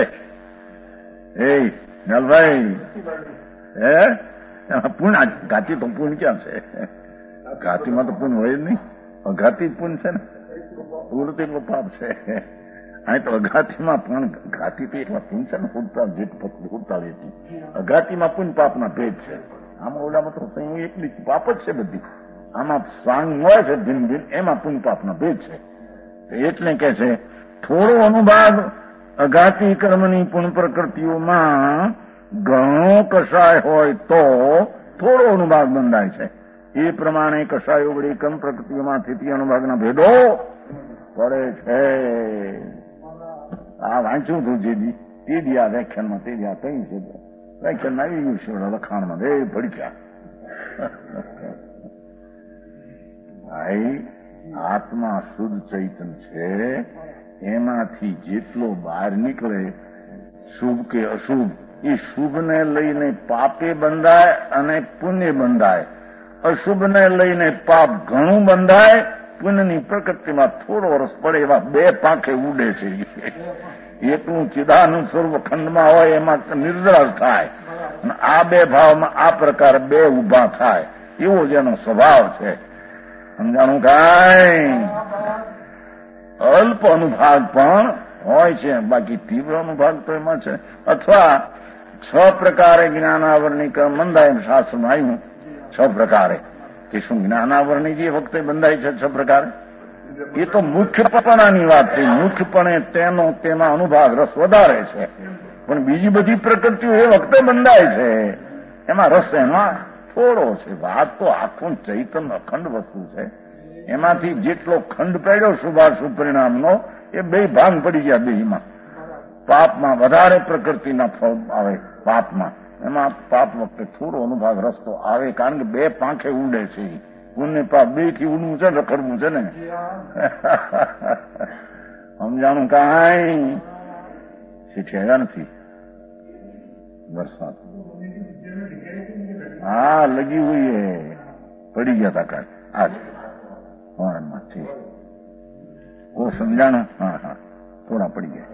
B: નલભાઈ પુણ્ય ઘાતી તો પુણ્ય ક્યાં છે? ઘાતીમાં તો પુણ્ય હોય જ નહીં, અઘાતી જ પુણ્ય છે ને. પૂરું તો એટલું પાપ છે. અહીં તો અઘાતીમાં પણ ઘાતી તો એટલા પુણ્ય છે ને ઉડતા અઘાતીમાં પુણ્ય પાપના ભેદ છે. આમાં ઓલામાં તો સંયોગ એટલી પાપ જ છે બધી. આમાં સાંગ હોય છે ભિન્ન ભિન્ન, એમાં પુણ્ય પાપના ભેદ છે. એટલે કે છે થોડો અનુભાગ અઘાતી કર્મની પુણ્ય પ્રકૃતિઓમાં ઘણો કસાય હોય તો થોડો અનુભાગ બંધાય છે. એ પ્રમાણે કસાયો વળી કર્મ પ્રકૃતિઓમાં સ્થિતિ અનુભાગના ભેદો પડે છે. આ વાંચ્યું હતું જેદી તે દી આ વ્યાખ્યાનમાં તે દી આ કઈ છે વ્યાખ્યાનમાં આવી ગયું છે લખાણમાં પડી ગયા. ભાઈ આત્મા શુદ્ધ ચૈતન છે, એમાંથી જેટલો બહાર નીકળે શુભ કે અશુભ, એ શુભને લઈને પાપે બંધાય અને પુણ્ય બંધાય. અશુભને લઈને પાપ ઘણું બંધાય, પુણ્યની પ્રકૃતિમાં થોડો રસ પડે એવા બે પાંખે ઉડે છે. એકનું ચિદાનંદ સ્વરૂપ ખંડમાં હોય એમાં નિર્જરાસ થાય, અને આ બે ભાવમાં આ પ્રકાર બે ઉભા થાય, એવો જેનો સ્વભાવ છે. સમજાણું કાંઈ? અલ્પ અનુભાગ પણ હોય છે, બાકી તીવ્ર અનુભાગ તો એમાં છે. અથવા 6 પ્રકારે જ્ઞાનાવરણી કર્મ બંધાય, શાસ્ત્રમાં આવ્યું 6 પ્રકારે. કે શું જ્ઞાનાવરણી જે વખતે બંધાય છે 6 પ્રકારે? એ તો મુખ્યપણાની વાત થઈ. મુખ્યપણે તેમાં અનુભાગ રસ વધારે છે, પણ બીજી બધી પ્રકૃતિઓ એ વખતે બંધાય છે, એમાં રસ એમાં થોડો છે. વાત તો આખું ચૈતન અખંડ વસ્તુ છે. એમાંથી જેટલો ખંડ પડ્યો શુભાશુભ પરિણામનો, એ બે ભાંગ પડી ગયા બેમાં. પાપમાં વધારે પ્રકૃતિના ફળ આવે, પાપમાં એમાં પાપ વખતે થોડો અનુભાગ રસ્તો આવે, કારણ કે બે પાંખે ઉડે છે. પુણ્ય પાપ બે થી ઉડવું છે, રખડવું છે ને. સમજાણું કાંઈ? શીખ્યા નથી વરસાદ? હા, લગી હુઈ હે, પડી ગયા હતા કાંઈ આજ વાણમાં. ઠીક, ઓ સમજાણું? હા, થોડા પડી ગયા.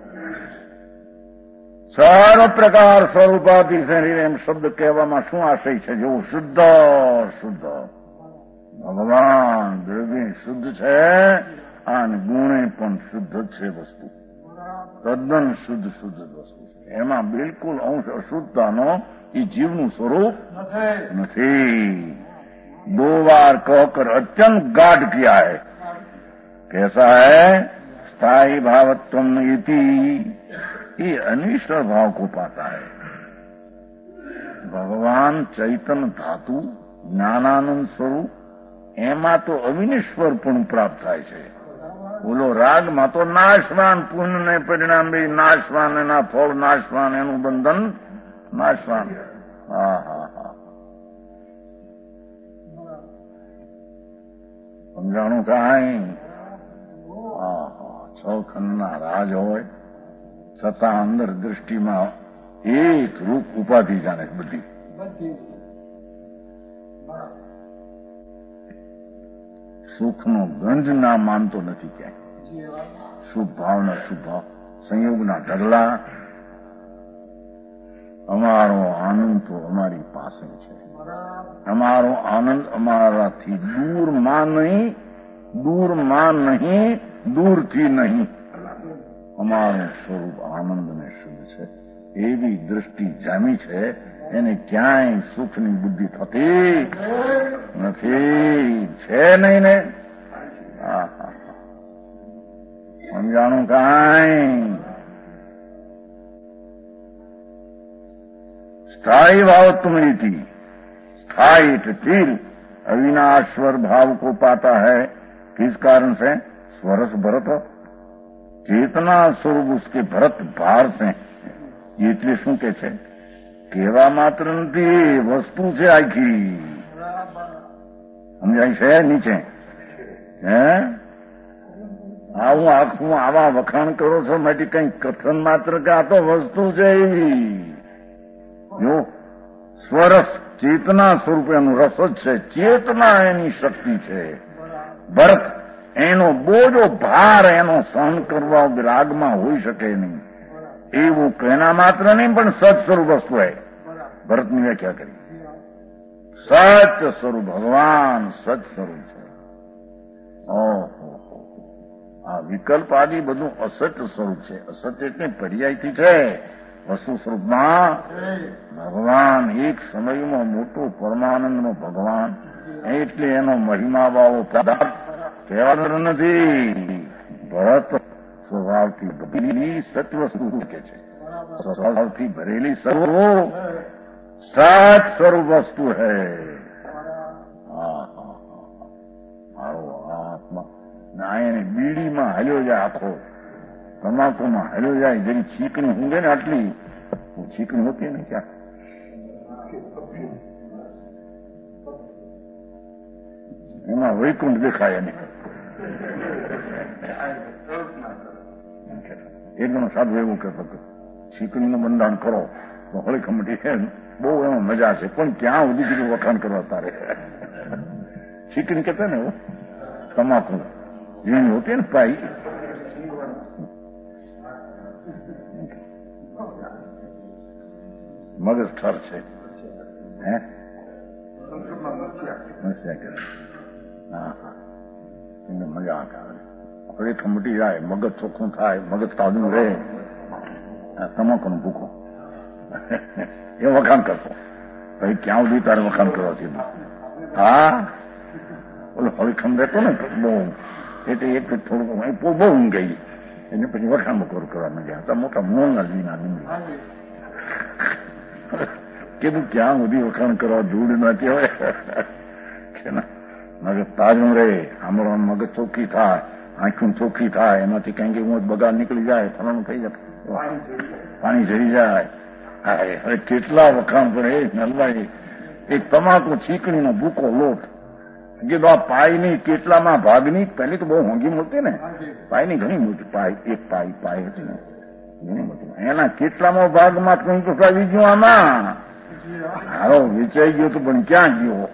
B: સર્વ પ્રકાર સ્વરૂપાથી શરીર એમ શબ્દ કહેવામાં શું આશય છે? જેવું શુદ્ધ ભગવાન દ્રવ્ય શુદ્ધ છે, અને ગુણે પણ શુદ્ધ જ છે. વસ્તુ તદ્દન શુદ્ધ વસ્તુ છે. એમાં બિલકુલ અંશ અશુદ્ધતાનો એ જીવનું સ્વરૂપ નથી. 2 बार कहकर अत्यंत गाढ़ किया है. कैसा है? स्थायी भावत्वम इति, ये अनिश्वर भाव को पाता है. भगवान चैतन धातु ज्ञानानंद स्वरूप, એમાં તો અવિનેશ્વર પણ પ્રાપ્ત થાય છે. બોલો રાગમાં તો નાશવાન, પુણ્ય ને પરિણામ બે નાશવાન, એના ફળ નાશવાન, એનું બંધન નાશવાન. સમજાણું કાંઈ? 6 ખંડના રાજ હોય છતાં અંદર દૃષ્ટિમાં એક રૂપ ઉપાધિ જાણે બધી. સુખનો ગંધ ના માનતો નથી ક્યાંય. શુભ ભાવના શુભ ભાવ, સંયોગના ઢગલા. અમારો આનંદ તો અમારી પાસે છે. અમારો આનંદ અમારાથી દૂરમાં નહીં, દૂરથી નહીં. અમારું સ્વરૂપ આનંદ ને શુદ્ધ છે. એવી દૃષ્ટિ જામી છે, એને ક્યાંય સુખની બુદ્ધિ થતી નથી. છે નહીં ને? સમજાણું કાંઈ? સ્થાયી ભાવત્વમ ઇતિ, સ્થાયી એટલે સ્થિર, अविनाश्वर भाव को पाता है। किस कारण से? स्वरस भरत चेतना स्वरूप उसके भरत भार से। એટલે શું કે છે? કહેવા માત્ર નથી, વસ્તુ છે આખી. સમજાય છે? નીચે હે આવું આખું આવા વખાણ કરો છો માટે કઈ કથન માત્ર કે આ તો વસ્તુ છે એવી. જો સ્વરસ ચેતના સ્વરૂપ એનું રસ જ છે, ચેતના એની શક્તિ છે. ભરત એનો બોજો ભાર એનો સહન કરવા વિરાગમાં હોઈ શકે નહીં એવું કહેના માત્ર નહીં, પણ સત સ્વરૂપ વસ્તુ હે. ભરતની વ્યાખ્યા કરી. સત સ્વરૂપ ભગવાન સત સ્વરૂપ છે. ઓહો, આ વિકલ્પ આદિ બધું અસત સ્વરૂપ છે. અસત એટલે પર્યાયથી છે. વસ્તુ સ્વરૂપમાં ભગવાન એક સમયમાં મોટો પરમાનંદનો ભગવાન એટલે એનો મહિમા વાળો પદાર્થ કહેવાનો નથી. ભરત સ્વભાવથી ભરેલી સત્વ સ્વરૂપ કે છે. સ્વભાવથી ભરેલી સ્વરૂપ સત સ્વરૂપ વસ્તુ હૈ. મારો આત્મા ના એને બીડીમાં હલ્યો જાય, આખો તમાકુમાં હલ્યો જાય. જેની છીકણી ઊંઘે ને આટલી છીકણી હોતી ને ક્યાં એમાં વૈકુંઠ દેખાય. એને એક જણો સાધુ એવું કહેતો હતો, છીકણીનું બંધાણ કરો તો હળી ખમટી બહુ એમાં મજા છે, પણ ક્યાં સુધી કીધું વખાણ કરવા તારે. છીકણી કહેતા ને તમાકુ જેની હોતી ને પાઈ, મગજ ઠર છે. હે એને મજા આવે. હળી ખમટી જાય, મગજ ચોખ્ખું થાય, મગજ તાજું રહે. તમાકુનો ભૂખો એ વખાણ કરતો. ભાઈ ક્યાં સુધી તારે વખાણ કરવા છે? હા ઓલો હળખમ રહેતો ને બહુ, એટલે એક થોડું બહુ ઊંઘ ગઈ એને પછી વખાણ બકોર કરવા માંડ્યા હતા. મોટા મોંઘાજીના ડુંગળી કીધું ક્યાં સુધી વખાણ કરવા? ધૂળ ના કહેવાય કે ના. મગજ તાજું રહે, આમળા મગજ ચોખ્ખી થાય, આંખું ચોખ્ખી થાય, એમાંથી કંઈક હું બગાડ નીકળી જાય, ફલાણું થઈ જાય, પાણી ઝરી જાય. હવે કેટલા વખાણ કરે નલવાઈ. એક તમાકુ છીકણીનો ભૂકો લોટ કીધું આ પાયની કેટલામાં ભાગની. પહેલી તો બહુ મોંઘી મળતી ને પાયની, ઘણી મોટી પાય, એક પાય હતી ને ઘણી મોટી. એના કેટલામાં ભાગમાં કઈ તો આવી ગયું આમાં. હારો વેચાઈ ગયો તો પણ ક્યાં ગયો?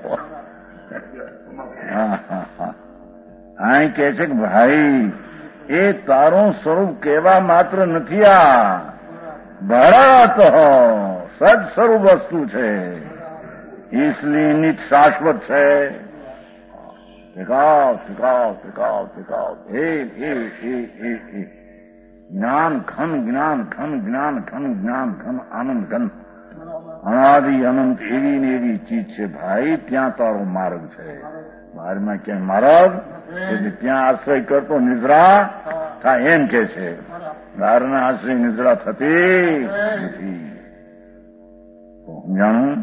B: આ કે છે કે ભાઈ એ તારું સ્વરૂપ કહેવા માત્ર નથી. આ ભરત સદ સ્વરૂપ વસ્તુ છે, इसलिए नित शाश्वत છે. टिकाव टिकाव टिकाव टिकाव ज्ञान घन ज्ञान घन ज्ञान घन ज्ञान घन आनंद घन અનાદિ અનંત એવી ને એવી ચીજ છે ભાઈ. ત્યાં તારો માર્ગ છે. બહારમાં ક્યાંય માર્ગ એટલે ત્યાં આશ્રય કરતો નિદ્રા થાય એમ કે છે. બહારના આશ્રય નિદ્રા થતી નથી. જાણું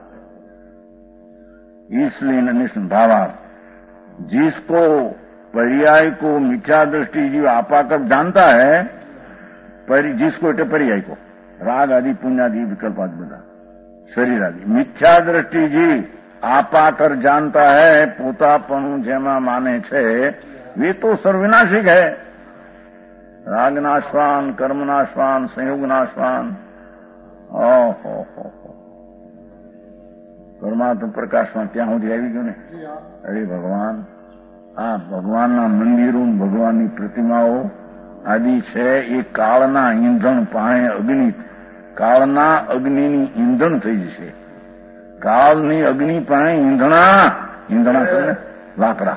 B: इसलिए निस्भावार्थ जिसको पर्याय को मिथ्या दृष्टि जीव आपाकर जानता है, जिसको एटे पर्याय को राग आदि पुण्य आदि विकल्प आदि बता शरीर आदि मिथ्या दृष्टि जीव आपाकर जानता है, पोतापणु जेमा माने छे वे तो सर्वविनाशिक है. राग नाशवान, कर्म नाशवान, संयोग नाशवान. ओहो પરમાત્મા પ્રકાશમાં ત્યાં સુધી આવી ગયું ને. અરે ભગવાન, આ ભગવાનના મંદિરો, ભગવાનની પ્રતિમાઓ આદિ છે એ કાળના ઈંધણ પાણે અગ્નિ, કાળના અગ્નિની ઈંધણ થઈ જશે. કાળની અગ્નિ પાણે ઈંધણા કરે લાકડા.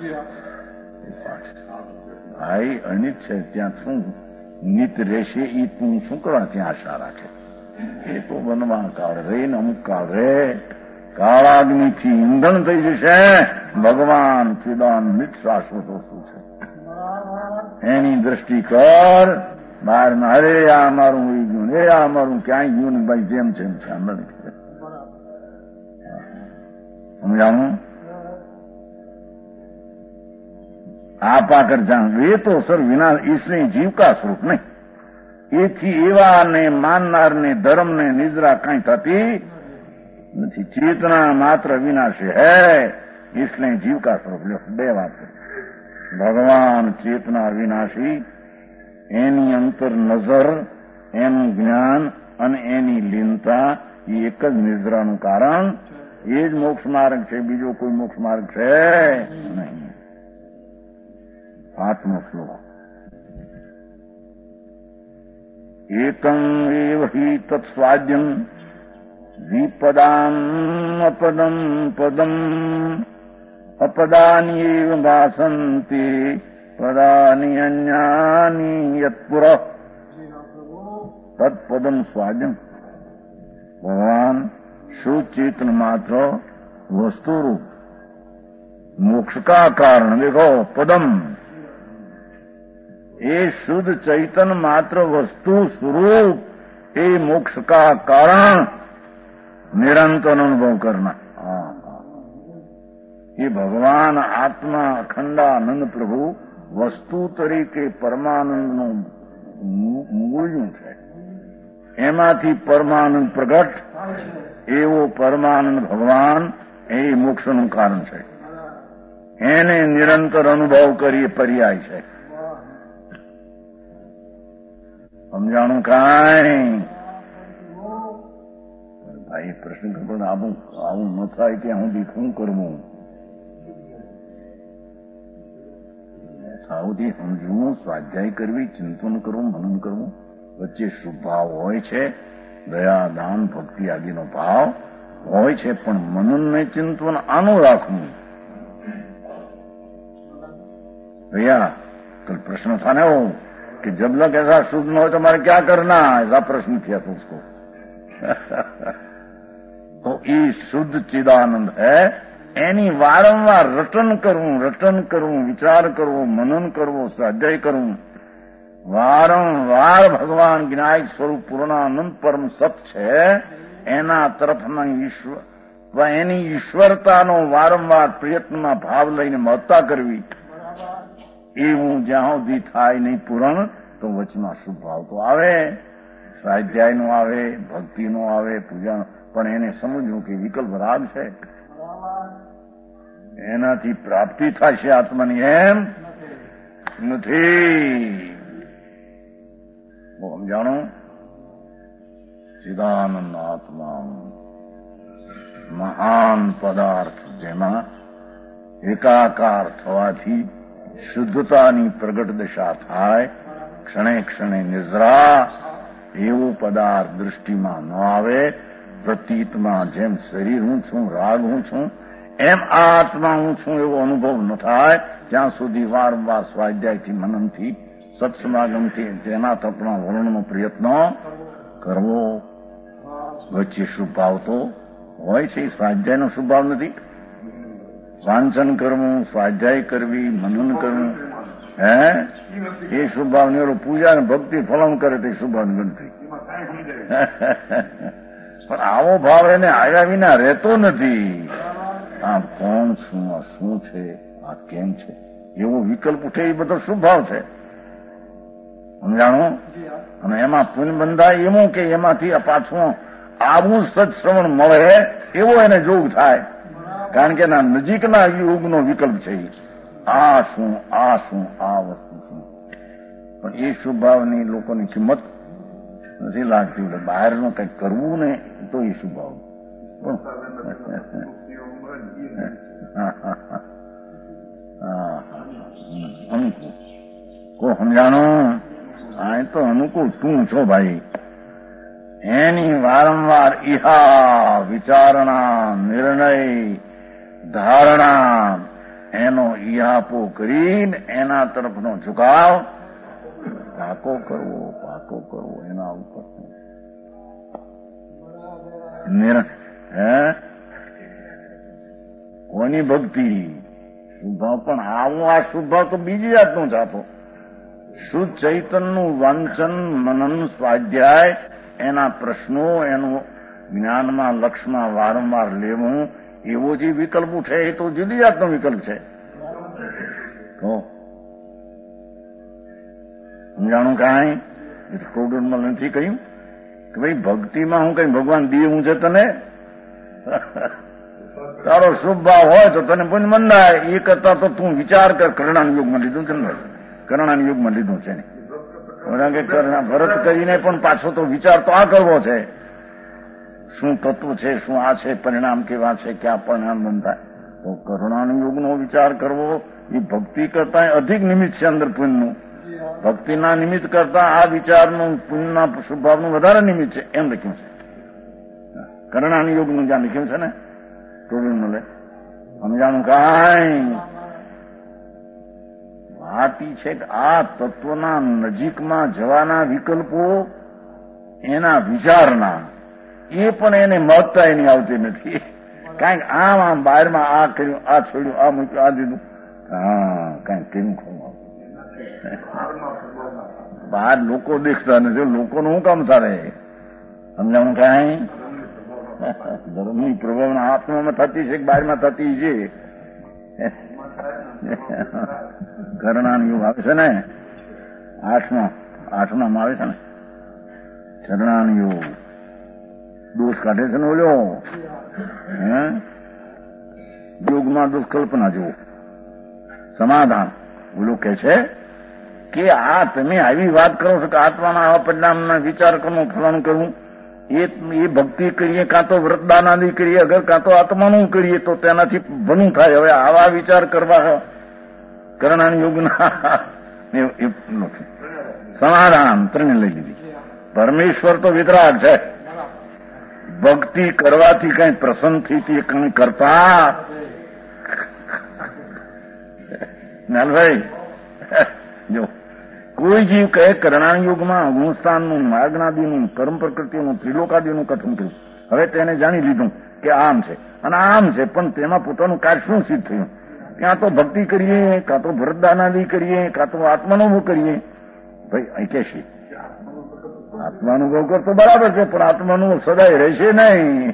B: ભાઈ અનિત છે ત્યાં શું નિત રહેશે એ તું શું કરવા ત્યાં આશા રાખે? એ તો બનવા કાળ રે ને અમુક કાળ રે કાળાગ્નિથી ઈંધણ થઈ જશે. ભગવાન ચિદાન નિત શાશ્વત વસ્તુ છે. એની દ્રષ્ટિ કર. બહારમાં અરે આ મારું ઉઈ ગયું, એ આ મારું ક્યાંય ગયું ને ભાઈ, જેમ છે એમ છે. સમજાવું? आप आकर जान वे तो सर विनाश इसलिए जीव का स्वरूप नहीं એથી એવાને માનનારને ધર્મને નિદ્રા કઈ થતી નથી. ચેતના માત્ર વિનાશી હૈ इसलिए जीव का स्वरूप लो. બે વાત ભગવાન ચેતના વિનાશી એની અંતર નજર એનું જ્ઞાન અને એની લીનતા એ એક જ નિદ્રાનું કારણ એ જ મોક્ષ માર્ગ છે. બીજો કોઈ મોક્ષ માર્ગ છે નહીં. આત્મો શ્લોક એકમ એવ હિ તત્સ્વાદ્યમ વિપદામ અપદમ પદમ અપદાની એવ ભાસંતિ પદાની અન્યાની યત્પુર તત્પદમ સ્વાદ્યમ. ભગવાન સુચેતન માત્ર વસ્તુરૂપ मोक्ष का कारण देखो पदम ये शुद्ध चैतन मात्र वस्तु स्वरूप ये मोक्ष का कारण निरंतर अनुभव करना. ये भगवान आत्मा अखंडानंद प्रभु वस्तु तरीके परमानंद નું મૂળ્યું છે. એમાંથી પરમાનંદ પ્રગટ એવો પરમાનંદ ભગવાન એ મોક્ષનું કારણ છે. એને નિરંતર અનુભવ કરીએ પર્યાય છે. સમજાણું કાંઈ ભાઈ પ્રશ્ન ખબર આવું ન થાય ત્યાં સુધી શું કરવું? સાવથી સમજવું, સ્વાધ્યાય કરવી, ચિંતન કરવું, મનન કરવું. વચ્ચે શુભ ભાવ હોય છે, દયા દાન ભક્તિ આદિનો ભાવ હોય છે, પણ મનન ને ચિંતન આનું રાખવું. भैया कल प्रश्न था ना वो कि जब लग ऐसा शुद्ध न हो तो हमारे क्या करना, ऐसा प्रश्न किया था उसको. तो ये शुद्ध चिदानंद है. एनी वारंवार रटन करूं, विचार करूं, मनन करूं, स्वाध्याय करूं. वारंवार भगवान ज्ञायक स्वरूप पूर्णानंद परम सत છે એના તરફના ઈશ્વર એની ઈશ્વરતાનો વારંવાર પ્રયત્નમાં ભાવ લઈને મહત્તા કરવી. એવું જ્યાં સુધી થાય નહીં પૂરણ તો વચમાં શુભ ભાવ તો આવે, સ્વાધ્યાયનો આવે, ભક્તિનો આવે, પૂજાનો, પણ એને સમજવું કે વિકલ્પ રાગ છે, એનાથી પ્રાપ્તિ થશે આત્માની એમ નથી. બહુ સમજાણો. ચિદાનંદ આત્મા મહાન પદાર્થ જેમાં એકાકાર થવાથી શુદ્ધતાની પ્રગટ દશા થાય, ક્ષણે ક્ષણે નિદ્રા એવો પદાર્થ દૃષ્ટિમાં ન આવે. પ્રતીતમાં જેમ શરીર હું છું, રાગ હું છું, એમ આ આત્મા હું છું એવો અનુભવ ન થાય ત્યાં સુધી વારંવાર સ્વાધ્યાયથી, મનનથી, સત્સમાગમથી તેના તપના વર્ણનો પ્રયત્ન કરવો. વચ્ચે શુભ ભાવ તો હોય છે, સ્વાધ્યાયનો શુભ ભાવ નથી. વાંચન કરવું, સ્વાધ્યાય કરવી, મનન કરવું, એ શુભ ભાવ ની પૂજા ભક્તિ ફલન કરે તે શુભ ભાવ ગણતરી. પણ આવો ભાવ એને આવ્યા વિના રહેતો નથી. આ કોણ છું, આ શું છે, આ કેમ છે, એવો વિકલ્પ ઉઠે એ બધો શુભ ભાવ છે. સમજાણું? અને એમાં પુણ્ય બંધાય એવું કે એમાંથી પાછું આવું સત્શ્રવણ મળે એવો એને જોગ થાય. કારણ કે એના નજીકના યુગનો વિકલ્પ છે. આ શું, આ વસ્તુ શું. પણ એ શુભ ભાવની લોકોની કિંમત નથી લાગતી. એટલે બહારનું કંઈક કરવું ને તો એ શુભ ભાવ. અનુકૂળ કો સમજાણું? આ તો અનુકૂળ તું છો ભાઈ. એની વારંવાર ઇહા વિચારણા, નિર્ણય, ધારણા, એનો ઈહાપો કરીને એના તરફનો ઝુકાવ પાકો કરવો એના ઉપર. કોની ભક્તિ? શુભાવ. પણ આવું આ શુભાવ તો બીજી જાતનો જ આપો. શુદ્ધ ચૈતનનું વાંચન, મનન, સ્વાધ્યાય, એના પ્રશ્નો, એનું જ્ઞાનમાં, લક્ષમાં વારંવાર લેવું, એવો જે વિકલ્પ ઉઠે એ તો જુદી જાતનો વિકલ્પ છે. તો સમજાણું કાંઈ? પ્રોગ્રામમાં નથી કહ્યું કે ભાઈ ભક્તિમાં હું કઈ ભગવાન દીએ હું છે તને? તારો શુભ ભાવ હોય તો તને પુણ્ય મંડાય. એ કરતા તો તું વિચાર કર. કરણાના યુગમાં લીધું છે ને, કરણાના યુગમાં લીધું છે ને. ભરત કરીને પણ પાછો તો વિચાર તો આ કરવો છે, શું તત્વ છે, શું આ છે, પરિણામ કેવા છે, ક્યાં પરિણામ બનતા. તો કરણાના યુગનો વિચાર કરવો એ ભક્તિ કરતા અધિક નિમિત્ત છે અંદર પુણ્યનું. ભક્તિના નિમિત્ત કરતા આ વિચારનું પુણ્યના શુભભાવનું વધારે નિમિત્ત છે એમ લખ્યું છે. કરણાના યુગનું જ્યાં લખ્યું છે ને ટોળું મળે સમજાણું કાંઈ? વાત ઈ છે કે આ તત્વના નજીકમાં જવાના વિકલ્પો એના વિચારના એ પણ એને મહત્તા એની આવતી નથી. કારણ કે આમ બહારમાં આ કર્યું, આ છોડ્યું, આ મૂક્યું, આ દીધું, હા કઈ કેવું ખોવું બહાર લોકો દેખતા નથી. લોકોનું શું કામ તારે? સમજાણું કાંઈ? ધર્મની પ્રભાવના આત્મામાં થતી છે કે બહારમાં થતી છે? કરણાનો યુગ આવે છે ને, આઠમામાં આવે છે ને કરણાનો યુગ. દોષ કાઢે છે ને ઓલો યોગમાં દુષ્કલ્પના જુઓ, સમાધાન. ઓલું કે છે કે આ તમે આવી વાત કરો છો કે આત્માના આવા પરિણામના વિચાર કરવું, ફલાણું કરવું, એ ભક્તિ કરીએ કાં તો વ્રતદાનાદિ કરીએ, અગર કાં તો આત્માનું કરીએ તો તેનાથી ભલું થાય. હવે આવા વિચાર કરવા કરણાના યુગના સમાધાન ત્રણે લઈ લીધી. પરમેશ્વર તો વિતરાગ છે. ભક્તિ કરવાથી કઈ પ્રસન્નથી કઈ કરતા નાલભાઈ જો કોઈ જીવ કહે કરણાના યુગમાં ગુણસ્થાનનું, માર્ગનાદિનું, કર્મ પ્રકૃતિનું, ત્રિલોકાદિનું કથન કર્યું. હવે તેને જાણી લીધું કે આમ છે અને આમ છે, પણ તેમાં પોતાનું કાર્ય શું સિદ્ધ થયું? ક્યાં તો ભક્તિ કરીએ, કાં તો ભરતદાનાદિ કરીએ, કાં તો આત્માનુભવ કરીએ. ભાઈ અહીં કે છે આત્માનુભવ કરતો બરાબર છે, પણ આત્માનુભવ સદાય રહેશે નહીં.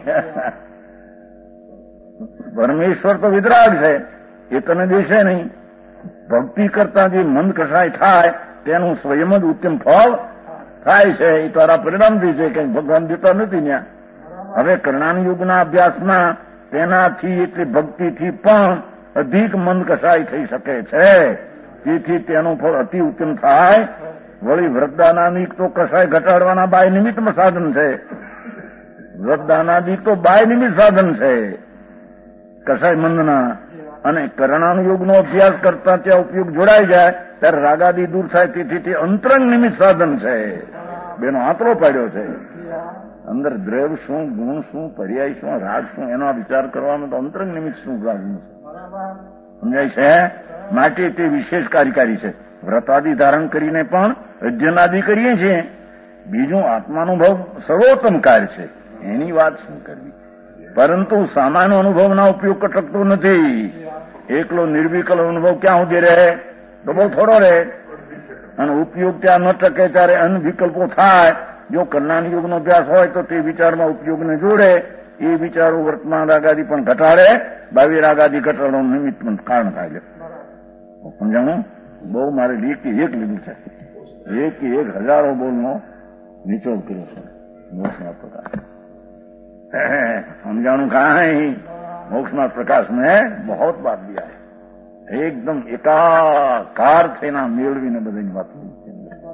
B: પરમેશ્વર તો વિતરાગ છે, એ તને દેશે નહીં. ભક્તિ કરતા જે મંદ કસાય થાય તેનું સ્વયં જ ઉત્તમ ફળ થાય છે. એ તારા પરિણામથી છે, કઈ ભગવાન દેતા નથી ત્યાં. હવે કરણાના યુગના અભ્યાસમાં તેનાથી એટલે ભક્તિથી પણ અધિક મંદ કસાય થઈ શકે છે. તેથી તેનું ફળ અતિ ઉત્તમ થાય. વળી વ્રતદાનાદિક તો કસાય ઘટાડવાના બાય નિમિત્તમાં સાધન છે. વ્રતદાનાદિક તો બાય નિમિત્ત સાધન છે કસાય મંદના. અને કરણાના યોગનો અભ્યાસ કરતા ત્યાં ઉપયોગ જોડાઈ જાય ત્યારે રાગાદી દૂર થાય. તેથી તે અંતરંગ નિમિત્ત સાધન છે. બેનો આંતરો પાડ્યો છે. અંદર દ્રવ્ય શું, ગુણ શું, પર્યાય શું, રાગ શું, એનો વિચાર કરવાનો તો અંતરંગ નિમિત્ત શું લાગવું છે. સમજાય છે? માટે તે વિશેષ કાર્યકારી છે. વ્રતાદિ ધારણ કરીને પણ અધ્યયનાદિ કરીએ છીએ. બીજું આત્માનુભવ સર્વોત્તમ કાર્ય છે, એની વાત શું કરવી. પરંતુ સામાન્ય અનુભવના ઉપયોગ કટકતો નથી. એકલો નિર્વિકલ્પ અનુભવ ક્યાં સુધી રહે? તો બહુ થોડો રહે. અને ઉપયોગ ત્યાં ન ટકે ત્યારે અનવિકલ્પો થાય. જો કરણાના યુગનો અભ્યાસ હોય તો તે વિચારમાં ઉપયોગને જોડે. એ વિચારો વર્તમાન રાગાદી પણ ઘટાડે, ભાવિ રાગાદી ઘટાડવાનું નિમિત્ત પણ કારણ થાય. સમજાણું? બહુ મારે એક લીધું છે. એક હજારો બોલનો નિચોડ કર્યો છે મોક્ષના પ્રકાશ. સમજાણું કાંઈ? મોક્ષના प्रकाश में बहुत बात दिया है. एकदम एकाकार થઈને મેળવીને બધાની વાત કરી.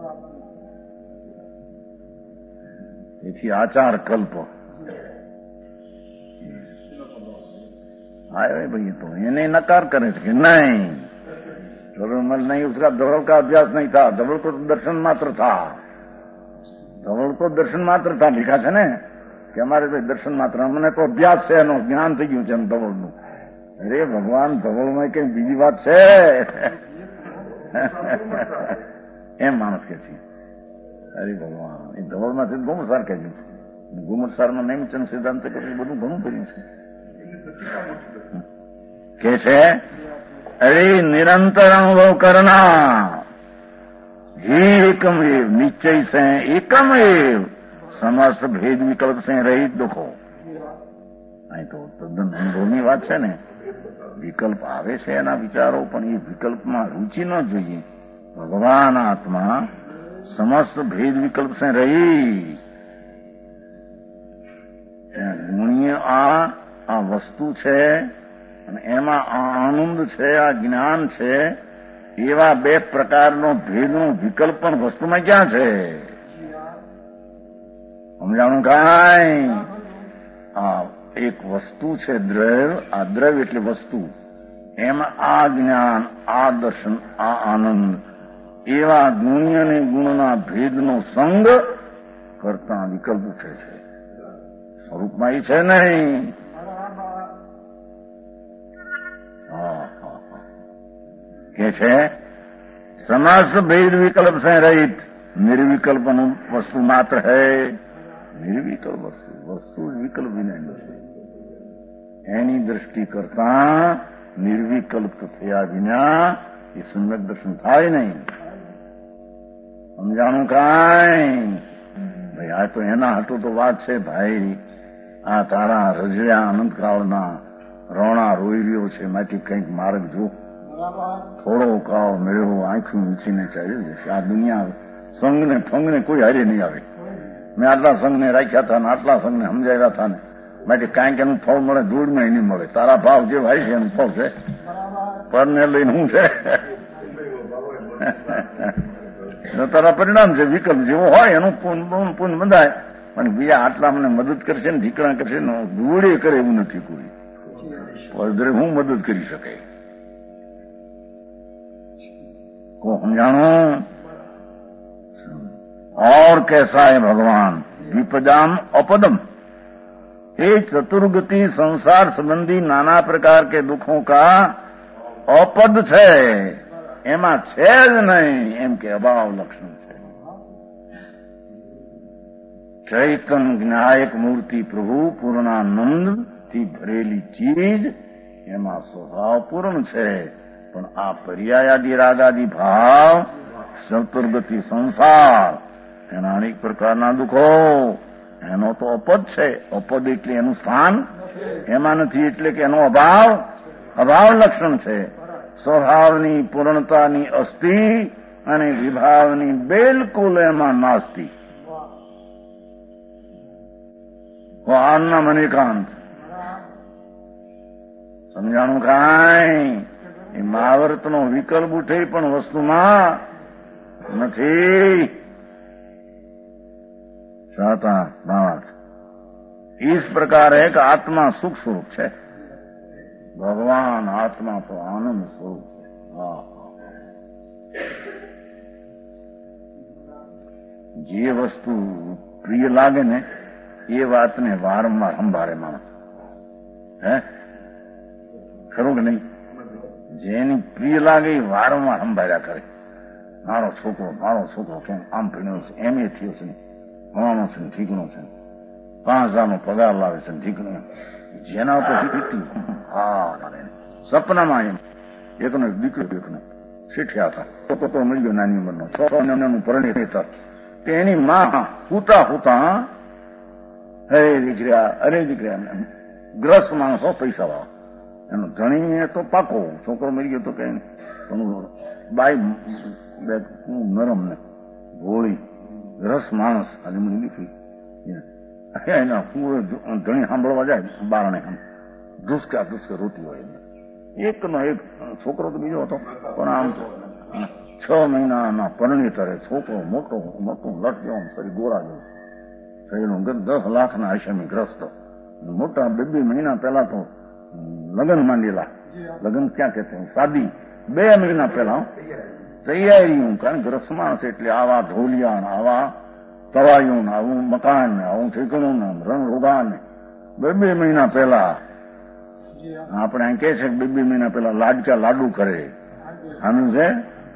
B: તેથી આચાર કલ્પ आए भाई, तो इन्हें नकार करे कि नहीं, धवल नहीं, उसका धवल का अभ्यास नहीं था. धवल को तो दर्शन मात्र था. धवल को दर्शन मात्र था लिखा છે ને કે અમારે તો દર્શન માત્ર, અમને તો અભ્યાસ છે, એનો જ્ઞાન થઈ ગયું છે એમ ધવલનું. અરે ભગવાન, ધવલમાં કઈ બીજી વાત છે એમ માણસ કે છે. અરે ભગવાન, એ ધવલમાંથી ગુમસાર કહ્યું છે. ગુમસારમાં નેમચંદ સિદ્ધાંત બધું ઘણું કર્યું છે. કે છે અરે નિરંतर અનુભવ કરના ही एकम एव निश्चय से एकम एव समस्त भेद विकल्प से रहित दुखो. અહીં તો તદ્દન અનુભવની વાત છે ને. વિકલ્પ આવે છે એના વિચારો, પણ એ વિકલ્પમાં રુચિ ન જોઈએ. ભગવાન આત્મા समस्त भेद विकल्प से रही ગુણીય આ વસ્તુ છે અને એમાં આ આનંદ છે, આ જ્ઞાન છે, એવા બે પ્રકારનો ભેદનો વિકલ્પ પણ વસ્તુમાં ક્યાં છે? સમજાણું કાંઈ? આ એક વસ્તુ છે દ્રવ્ય, આ દ્રવ્ય એટલે વસ્તુ, એમાં આ જ્ઞાન, આ દર્શન, આ આનંદ, એવા ગુણ્ય અને ગુણના ભેદનો સંગ કરતા વિકલ્પ ઉઠે છે. સ્વરૂપમાં એ છે નહીં. કે છે સમસ્ત ભેદ વિકલ્પ से रहित निर्विकल्प वस्तु मात्र है. निर्विकल्प वस्तु विकल्प વિના નથી. એની દ્રષ્ટિ કરતા નિર્વિકલ્પ થયા વિના એ સમ્યક દર્શન થાય નહીં. સમજાણું કાંઈ? ભાઈ આ તો એના હાટું તો વાત છે ભાઈ. આ તારા રજળ્યા અનંતકાળના રોણા રોઈ રહ્યો છે, માંથી કંઈક માર્ગ જો. થોડો કાળ મેળવો આંખું ઊંચીને ચાલ્યું જશે. આ દુનિયા સંઘને ફંગને કોઈ હારે નહીં આવે. મેં આટલા સંઘને રાખ્યા હતા ને આટલા સંઘને સમજાવ્યા હતા ને માટે કાંઈક એનું ફળ મળે, ધૂળમાં નહીં મળે. તારા ભાવ જે ભાઈ છે એનું ફળ છે. પરને લઈને શું છે? તારા પરિણામ છે. વિકલ્પ જેવો હોય એનું પૂન બંધાય. પણ બીજા આટલા મને મદદ કરશે ને ઢીકણા કરશે ને ધૂળે કરે એવું નથી કોઈ. પડદરે હું મદદ કરી શકે? को समझाणो. और कैसा है भगवान? विपदाम अपदम. ये चतुर्गति संसार संबंधी नाना प्रकार के दुखों का अपद है, एमा છે જ નહીં એમ કે અભાવ લક્ષણ છે. ચૈતન્ય જ્ઞાયક મૂર્તિ પ્રભુ પૂર્ણાનંદ થી ભરેલી ચીજ એમાં સ્વભાવ પૂર્ણ છે. પણ આ પર્યાયાદી રાગાદી ભાવ ચતુર્ગતિ સંસાર એના અનેક પ્રકારના દુઃખો એનો તો અપદ છે. અપદ એટલે એનું સ્થાન એમાં નથી, એટલે કે એનો અભાવ લક્ષણ છે. સ્વભાવની પૂર્ણતાની અસ્થિ અને વિભાવની બિલકુલ એમાં નાસ્તી. આના મનેકાંત. સમજાણું કાંઈ? એ મહાવર્તનો વિકલ્પ ઉઠે પણ વસ્તુમાં નથી. સાતા બાત इस प्रकार है कि आत्मा सुख स्वरूप है. भगवान आत्मा तो आनंद स्वरूप है. જે વસ્તુ પ્રિય લાગે ને એ વાતને વારંવાર સંભાળે માણસ. હે ખરું કે નહીં? જેની પ્રિય લાગે એ વારંવાર સંભાળ્યા કરે. મારો છોકરો કેમ આમ ભણ્યો છે, એમ એ થયો છે, ભણવાનો છે, ઠીકનો છે, 5,000 પગાર લાવે છે, ઠીકનો. જેના ઉપર સપનામાં એમ એકનો દીકરો શીઠ્યા હતા તો મળી ગયો નાની ઉંમરનો 6 મહિનાનું પરણિત હતા. એની માં હુતા હે દીકરા, અરે દીકરા, ગ્રસ્ત માણસો પૈસા વાળો, એનો ધણી તો પાકો, છોકરો મળી ગયો તો કઈ પણ બાઈ નરમ ને ભોળી ગ્રસ્ત માણસ આજે મને દીકરી એના ધણી સાંભળવા જાય બારણે ધુસકા રોતી હોય. એકનો એક છોકરો તો બીજો હતો પણ આમ 6 મહિનાના પરણિતરે છોકરો મોટો લટ જેવો શરીર ગોરા જેવું શરીરનું 10 લાખના આશમી ગ્રસ્ત. મોટા 2 મહિના પહેલા તો લગ્ન માંડેલા. લગ્ન ક્યાં કે શાદી 2 મહિના પહેલા તૈયારી. કારણ ગ્રસ્ત માણસ એટલે આવા ઢોલિયા ને આવા તવાયું ને આવું મકાન ને આવું ઠેકણું ને રણરોગા ને 2 મહિના પહેલા. આપણે અહીં કે છે 2 મહિના પહેલા લાડકા લાડુ કરે. આનું છે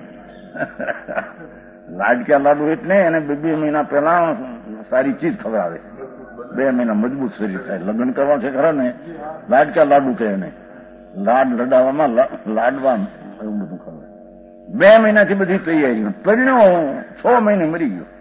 B: લાડકા લાડુ એટલે એને 2 મહિના પહેલા સારી ચીજ ખવડાવે. 2 મહિના મજબૂત શરીર થાય. લગ્ન કરવા છે ખરા ને લાડકા લાડુ કહે એને. લાડ લડાવવામાં લાડવા એવું બધું ખબર. 2 મહિનાથી બધી તૈયારી. પરિણ્યો 6 મહિને મરી ગયો.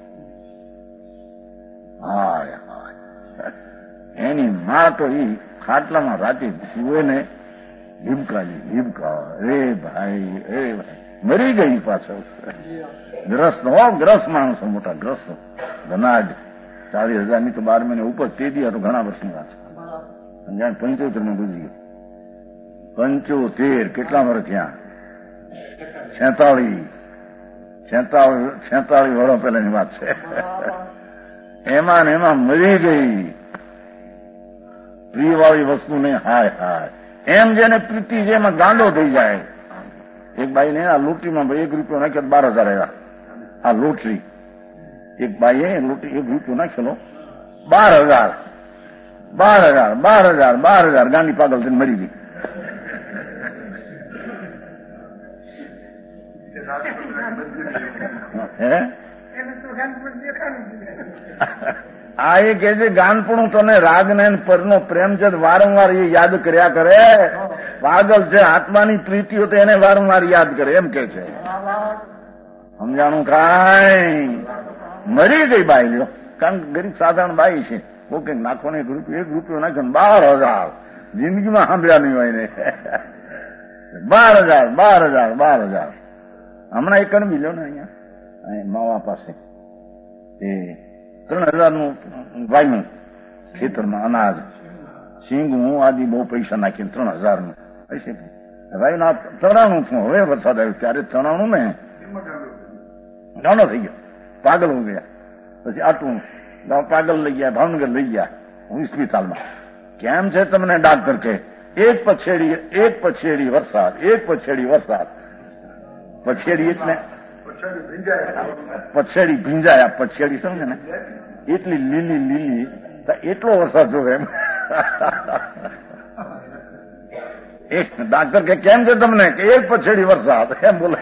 B: એની માં તો એ ખાટલામાં રાતે સુવે ને હિબકા રે ભાઈ મરી ગઈ પાછળ. ગ્રસ્ત હો, ગ્રસ્ત માણસો, મોટા ગ્રસ્ત ધનાજ 40,000 ની તો 12 મહિને ઉપર તે દી તો ઘણા વર્ષની વાત છે. 75 માં ગુજરી ગયો. 75 કેટલા વર્ષ થયા? 46 વર્ષ પહેલાની વાત છે. એમાં ને એમાં મરી ગઈ. પ્રિયવાળી વસ્તુ ને હાય હાય એમ જેને પ્રીતિ છે એમાં ગાંડો થઈ જાય. એક બાઈ ને આ લોટરીમાં ₹1 નાખ્યો 12,000 આવ્યા. આ લોટરી એક બાઈએ લોટરી ₹1 નાખેલો 12,000 ગાંડી પાગલ થઈને મરી ગઈ. આ એ કે છે ગાનપણું તને રાગ ને પરનો પ્રેમ છે વારંવાર એ યાદ કર્યા કરે. પાગલ છે, આત્માની પ્રીતિઓ તો એને વારંવાર યાદ કરે એમ કે છે. સમજાણું કાંઈ? મરી ગઈ બાઈ લ્યો. કારણ કે ગરીબ સાધારણ બાઈ છે. બહુ કઈક નાખો ને ₹1 નાખ્યો 12,000 જિંદગીમાં સાંભળ્યા નહીં હોય ને. 12,000 હમણાં એક મિલ્યો ને અહીંયા માવા પાસે એ 3,000 નું વાયનું ખેતરમાં અનાજ સિંગું આદિ બહુ પૈસા નાખીને 3,000 નું પૈસે વાયુ તણાણું છું. હવે વરસાદ આવ્યો ત્યારે તણાણું ને ગાંડો થઈ ગયો, પાગલ હો ગયા. પછી આટલું પાગલ લઈ ગયા, ભાવનગર લઈ ગયા હોસ્પિટલમાં. કેમ છે તમને ડાક્ટર કે એક પછેડી વરસાદ પછેડી એટલે પછેડી ભીંજાયા. પછેડી સમજે ને એટલી લીલી એટલો વરસાદ જોવે એમ. એક ડાક્ટર કે કેમ છે તમને કે એક પછેડી વરસાદ એમ બોલે.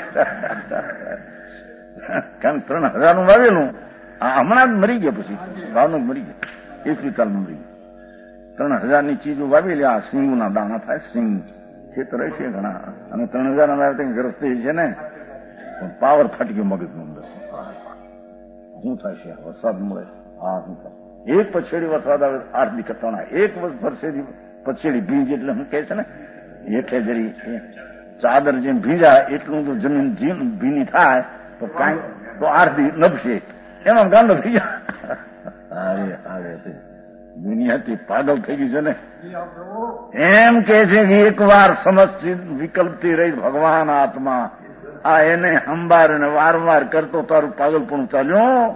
B: કારણ 3,000 નું વાવેલું હમણાં જ મરી ગયા. પછી ભાવનગર મરી ગયા, હોસ્પિટલમાં મરી ગયા. 3,000 ની ચીજો વાવેલી. આ સિંગના દાણા થાય, સિંગ ખેતર હશે ઘણા. અને 3,000 ના વાવે ગ્રસ્તી છે ને પાવર ફાટી ગયો મગજનો અંદર. શું થાય છે? વરસાદ મળે શું થાય? એક પછેડી વરસાદ આવે 8 દી કટણા. એક પછેડી ભીંજ એટલે શું કહે છે ને હેઠે જરી ચાદર જેમ ભીંજાય એટલું તો જમીન ભીની થાય તો કાંઈ તો 8 દી નભશે. એમાં ગાંડો થઈ જાય. દુનિયાથી પાગલ થઈ ગઈ છે ને. એમ કે છે કે એક વાર સમજ વિકલ્પથી રહી ભગવાન આત્મા આ એને અંબાર ને વારંવાર કરતો તારું પાગલપણું ચાલ્યું.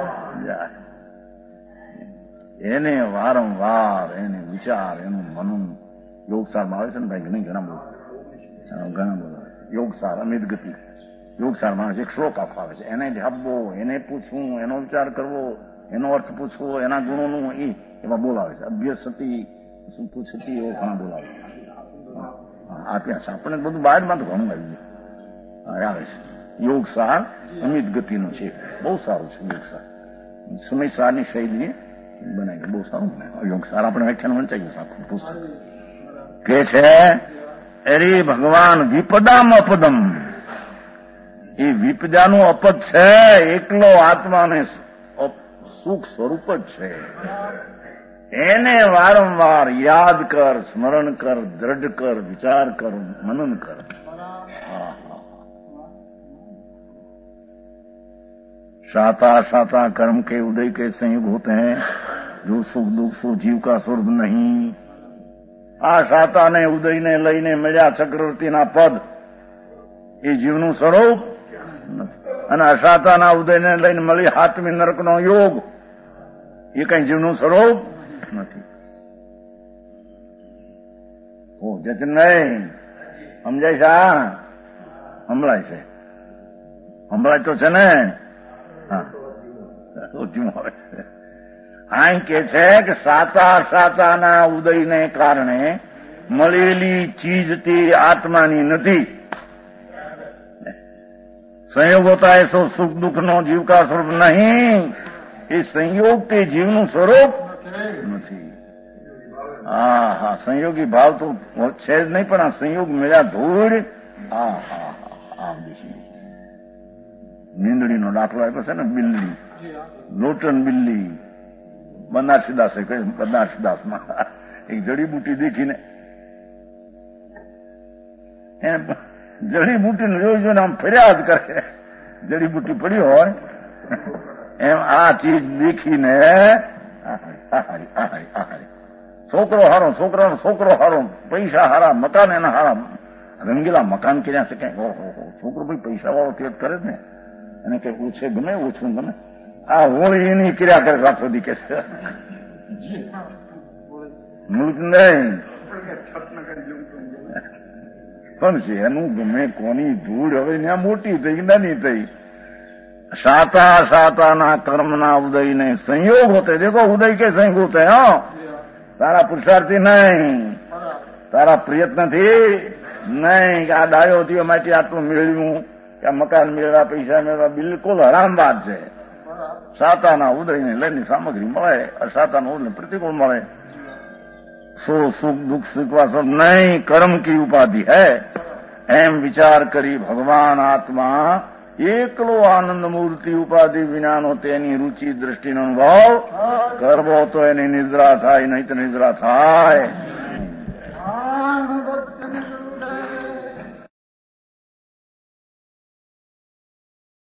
B: એને વારંવાર એને વિચાર એનું મનન યોગસારમાં આવે છે ને ભાઈ ઘણા બધા યોગસાર અમિત ગતિ યોગસારમાં આવે છે. એક શ્લોક આખો આવે છે. એને ધાબવો, એને પૂછવું, એનો વિચાર કરવો, એનો અર્થ પૂછવો, એના ગુણોનું એમાં બોલાવે છે. અભ્યસતી પૂછતી એવો ઘણા બોલાવે આપ્યા છે. આપણને બધું બહારમાં તો ઘણું આવી ગયું આવે છે. યોગસાર અમિત ગતિનું છે, બહુ સારું છે યોગસાર. સમયસારની શૈલી બનાવી બહુ સારું બનાવ્યું યોગસાર. આપણે વ્યાખ્યાન વંચાઈ ગયું આખું પુસ્તક કે છે અરે ભગવાન વિપદામ અપદમ. એ વિપદાનું અપદ છે, એકલો આત્માને સુખ સ્વરૂપ જ છે. એને વારંવાર યાદ કર, સ્મરણ કર, દ્રઢ કર, વિચાર કર, મનન કર. शाता शाता कर्म के उदय के संयोग होते हैं जो सुख दुख सो जीव का स्वर्ग नहीं. આ શાતા ને ઉદય ને લઈને મળ્યા ચક્રવર્તીના પદ એ જીવનું સ્વરૂપ નથી. અને અશાતાના ઉદય ને લઈને મળી હાથમી નરકનો યોગ એ કઈ જીવનું સ્વરૂપ નથી. ઓ જચનભાઈ સમજાય છે? સંભળાય છે? સંભળાય તો છે ને? અહીં કે છે કે સાતાના ઉદયને કારણે મળેલી ચીજ તે આત્માની નથી. સંયોગ હોતા એસો સુખ દુઃખ નો જીવ કા સ્વરૂપ નહીં. એ સંયોગ તે જીવનું સ્વરૂપ નથી. હા સંયોગી ભાવ તો છે જ નહીં, પણ આ સંયોગ મળ્યા ધૂળ. મીંદડીનો દાખલો આપ્યો છે ને, બિલ્લી, લોટન બિલ્લી. બનારસીદાસે કહ્યું, બનારસીદાસમાં એક જડીબુટી દેખીને જડીબુટીને જોઈને આમ ફર્યા જ કરે. જડીબુટી પડી હોય એમ આ ચીજ દેખીને છોકરો હારો, છોકરાનો છોકરો હારો, પૈસા હારા, મકાન એના હારા, રંગીલા મકાન કર્યા છે. ઓહો, છોકરો ભાઈ પૈસા વાળો તે કરે જ ને, એને કઈ ઓછે ગમે, ઓછું ગમે. આ હોળી એની ક્રિયા કરે રાખો દી કે છે મુલ્ક નહીં પણ છે એનું ગમે કોની ધૂળ હવે ત્યાં મોટી થઈ નાની થઈ. સાતા સાતાના કર્મના ઉદયને સંયોગ હોતે. દેખો ઉદય કે સંયોગ હોતે. હા, તારા પુરુષાર્થી નહીં, તારા પ્રયત્નથી નહીં કે આ ડાયો થયો માટે આટલું મેળવ્યું કે મકાન મેળવ્યા, પૈસા મેળવ્યા, બિલકુલ હરામ વાત છે. સાતાના ઉદયને લઈને સામગ્રી મળે, સાતાના ઉદયને પ્રતિકૂળ મળે. સો સુખ દુઃખ સ્વીકાર સબ નહીં, કર્મ કી ઉપાધિ હૈ એમ વિચાર કરી ભગવાન આત્મા એકલો આનંદ મૂર્તિ ઉપાધિ વિનાનો તેની રુચિ દ્રષ્ટિનો અનુભવ કરવો તો એની નિદ્રા થાય, નહીં તો નિદ્રા થાય.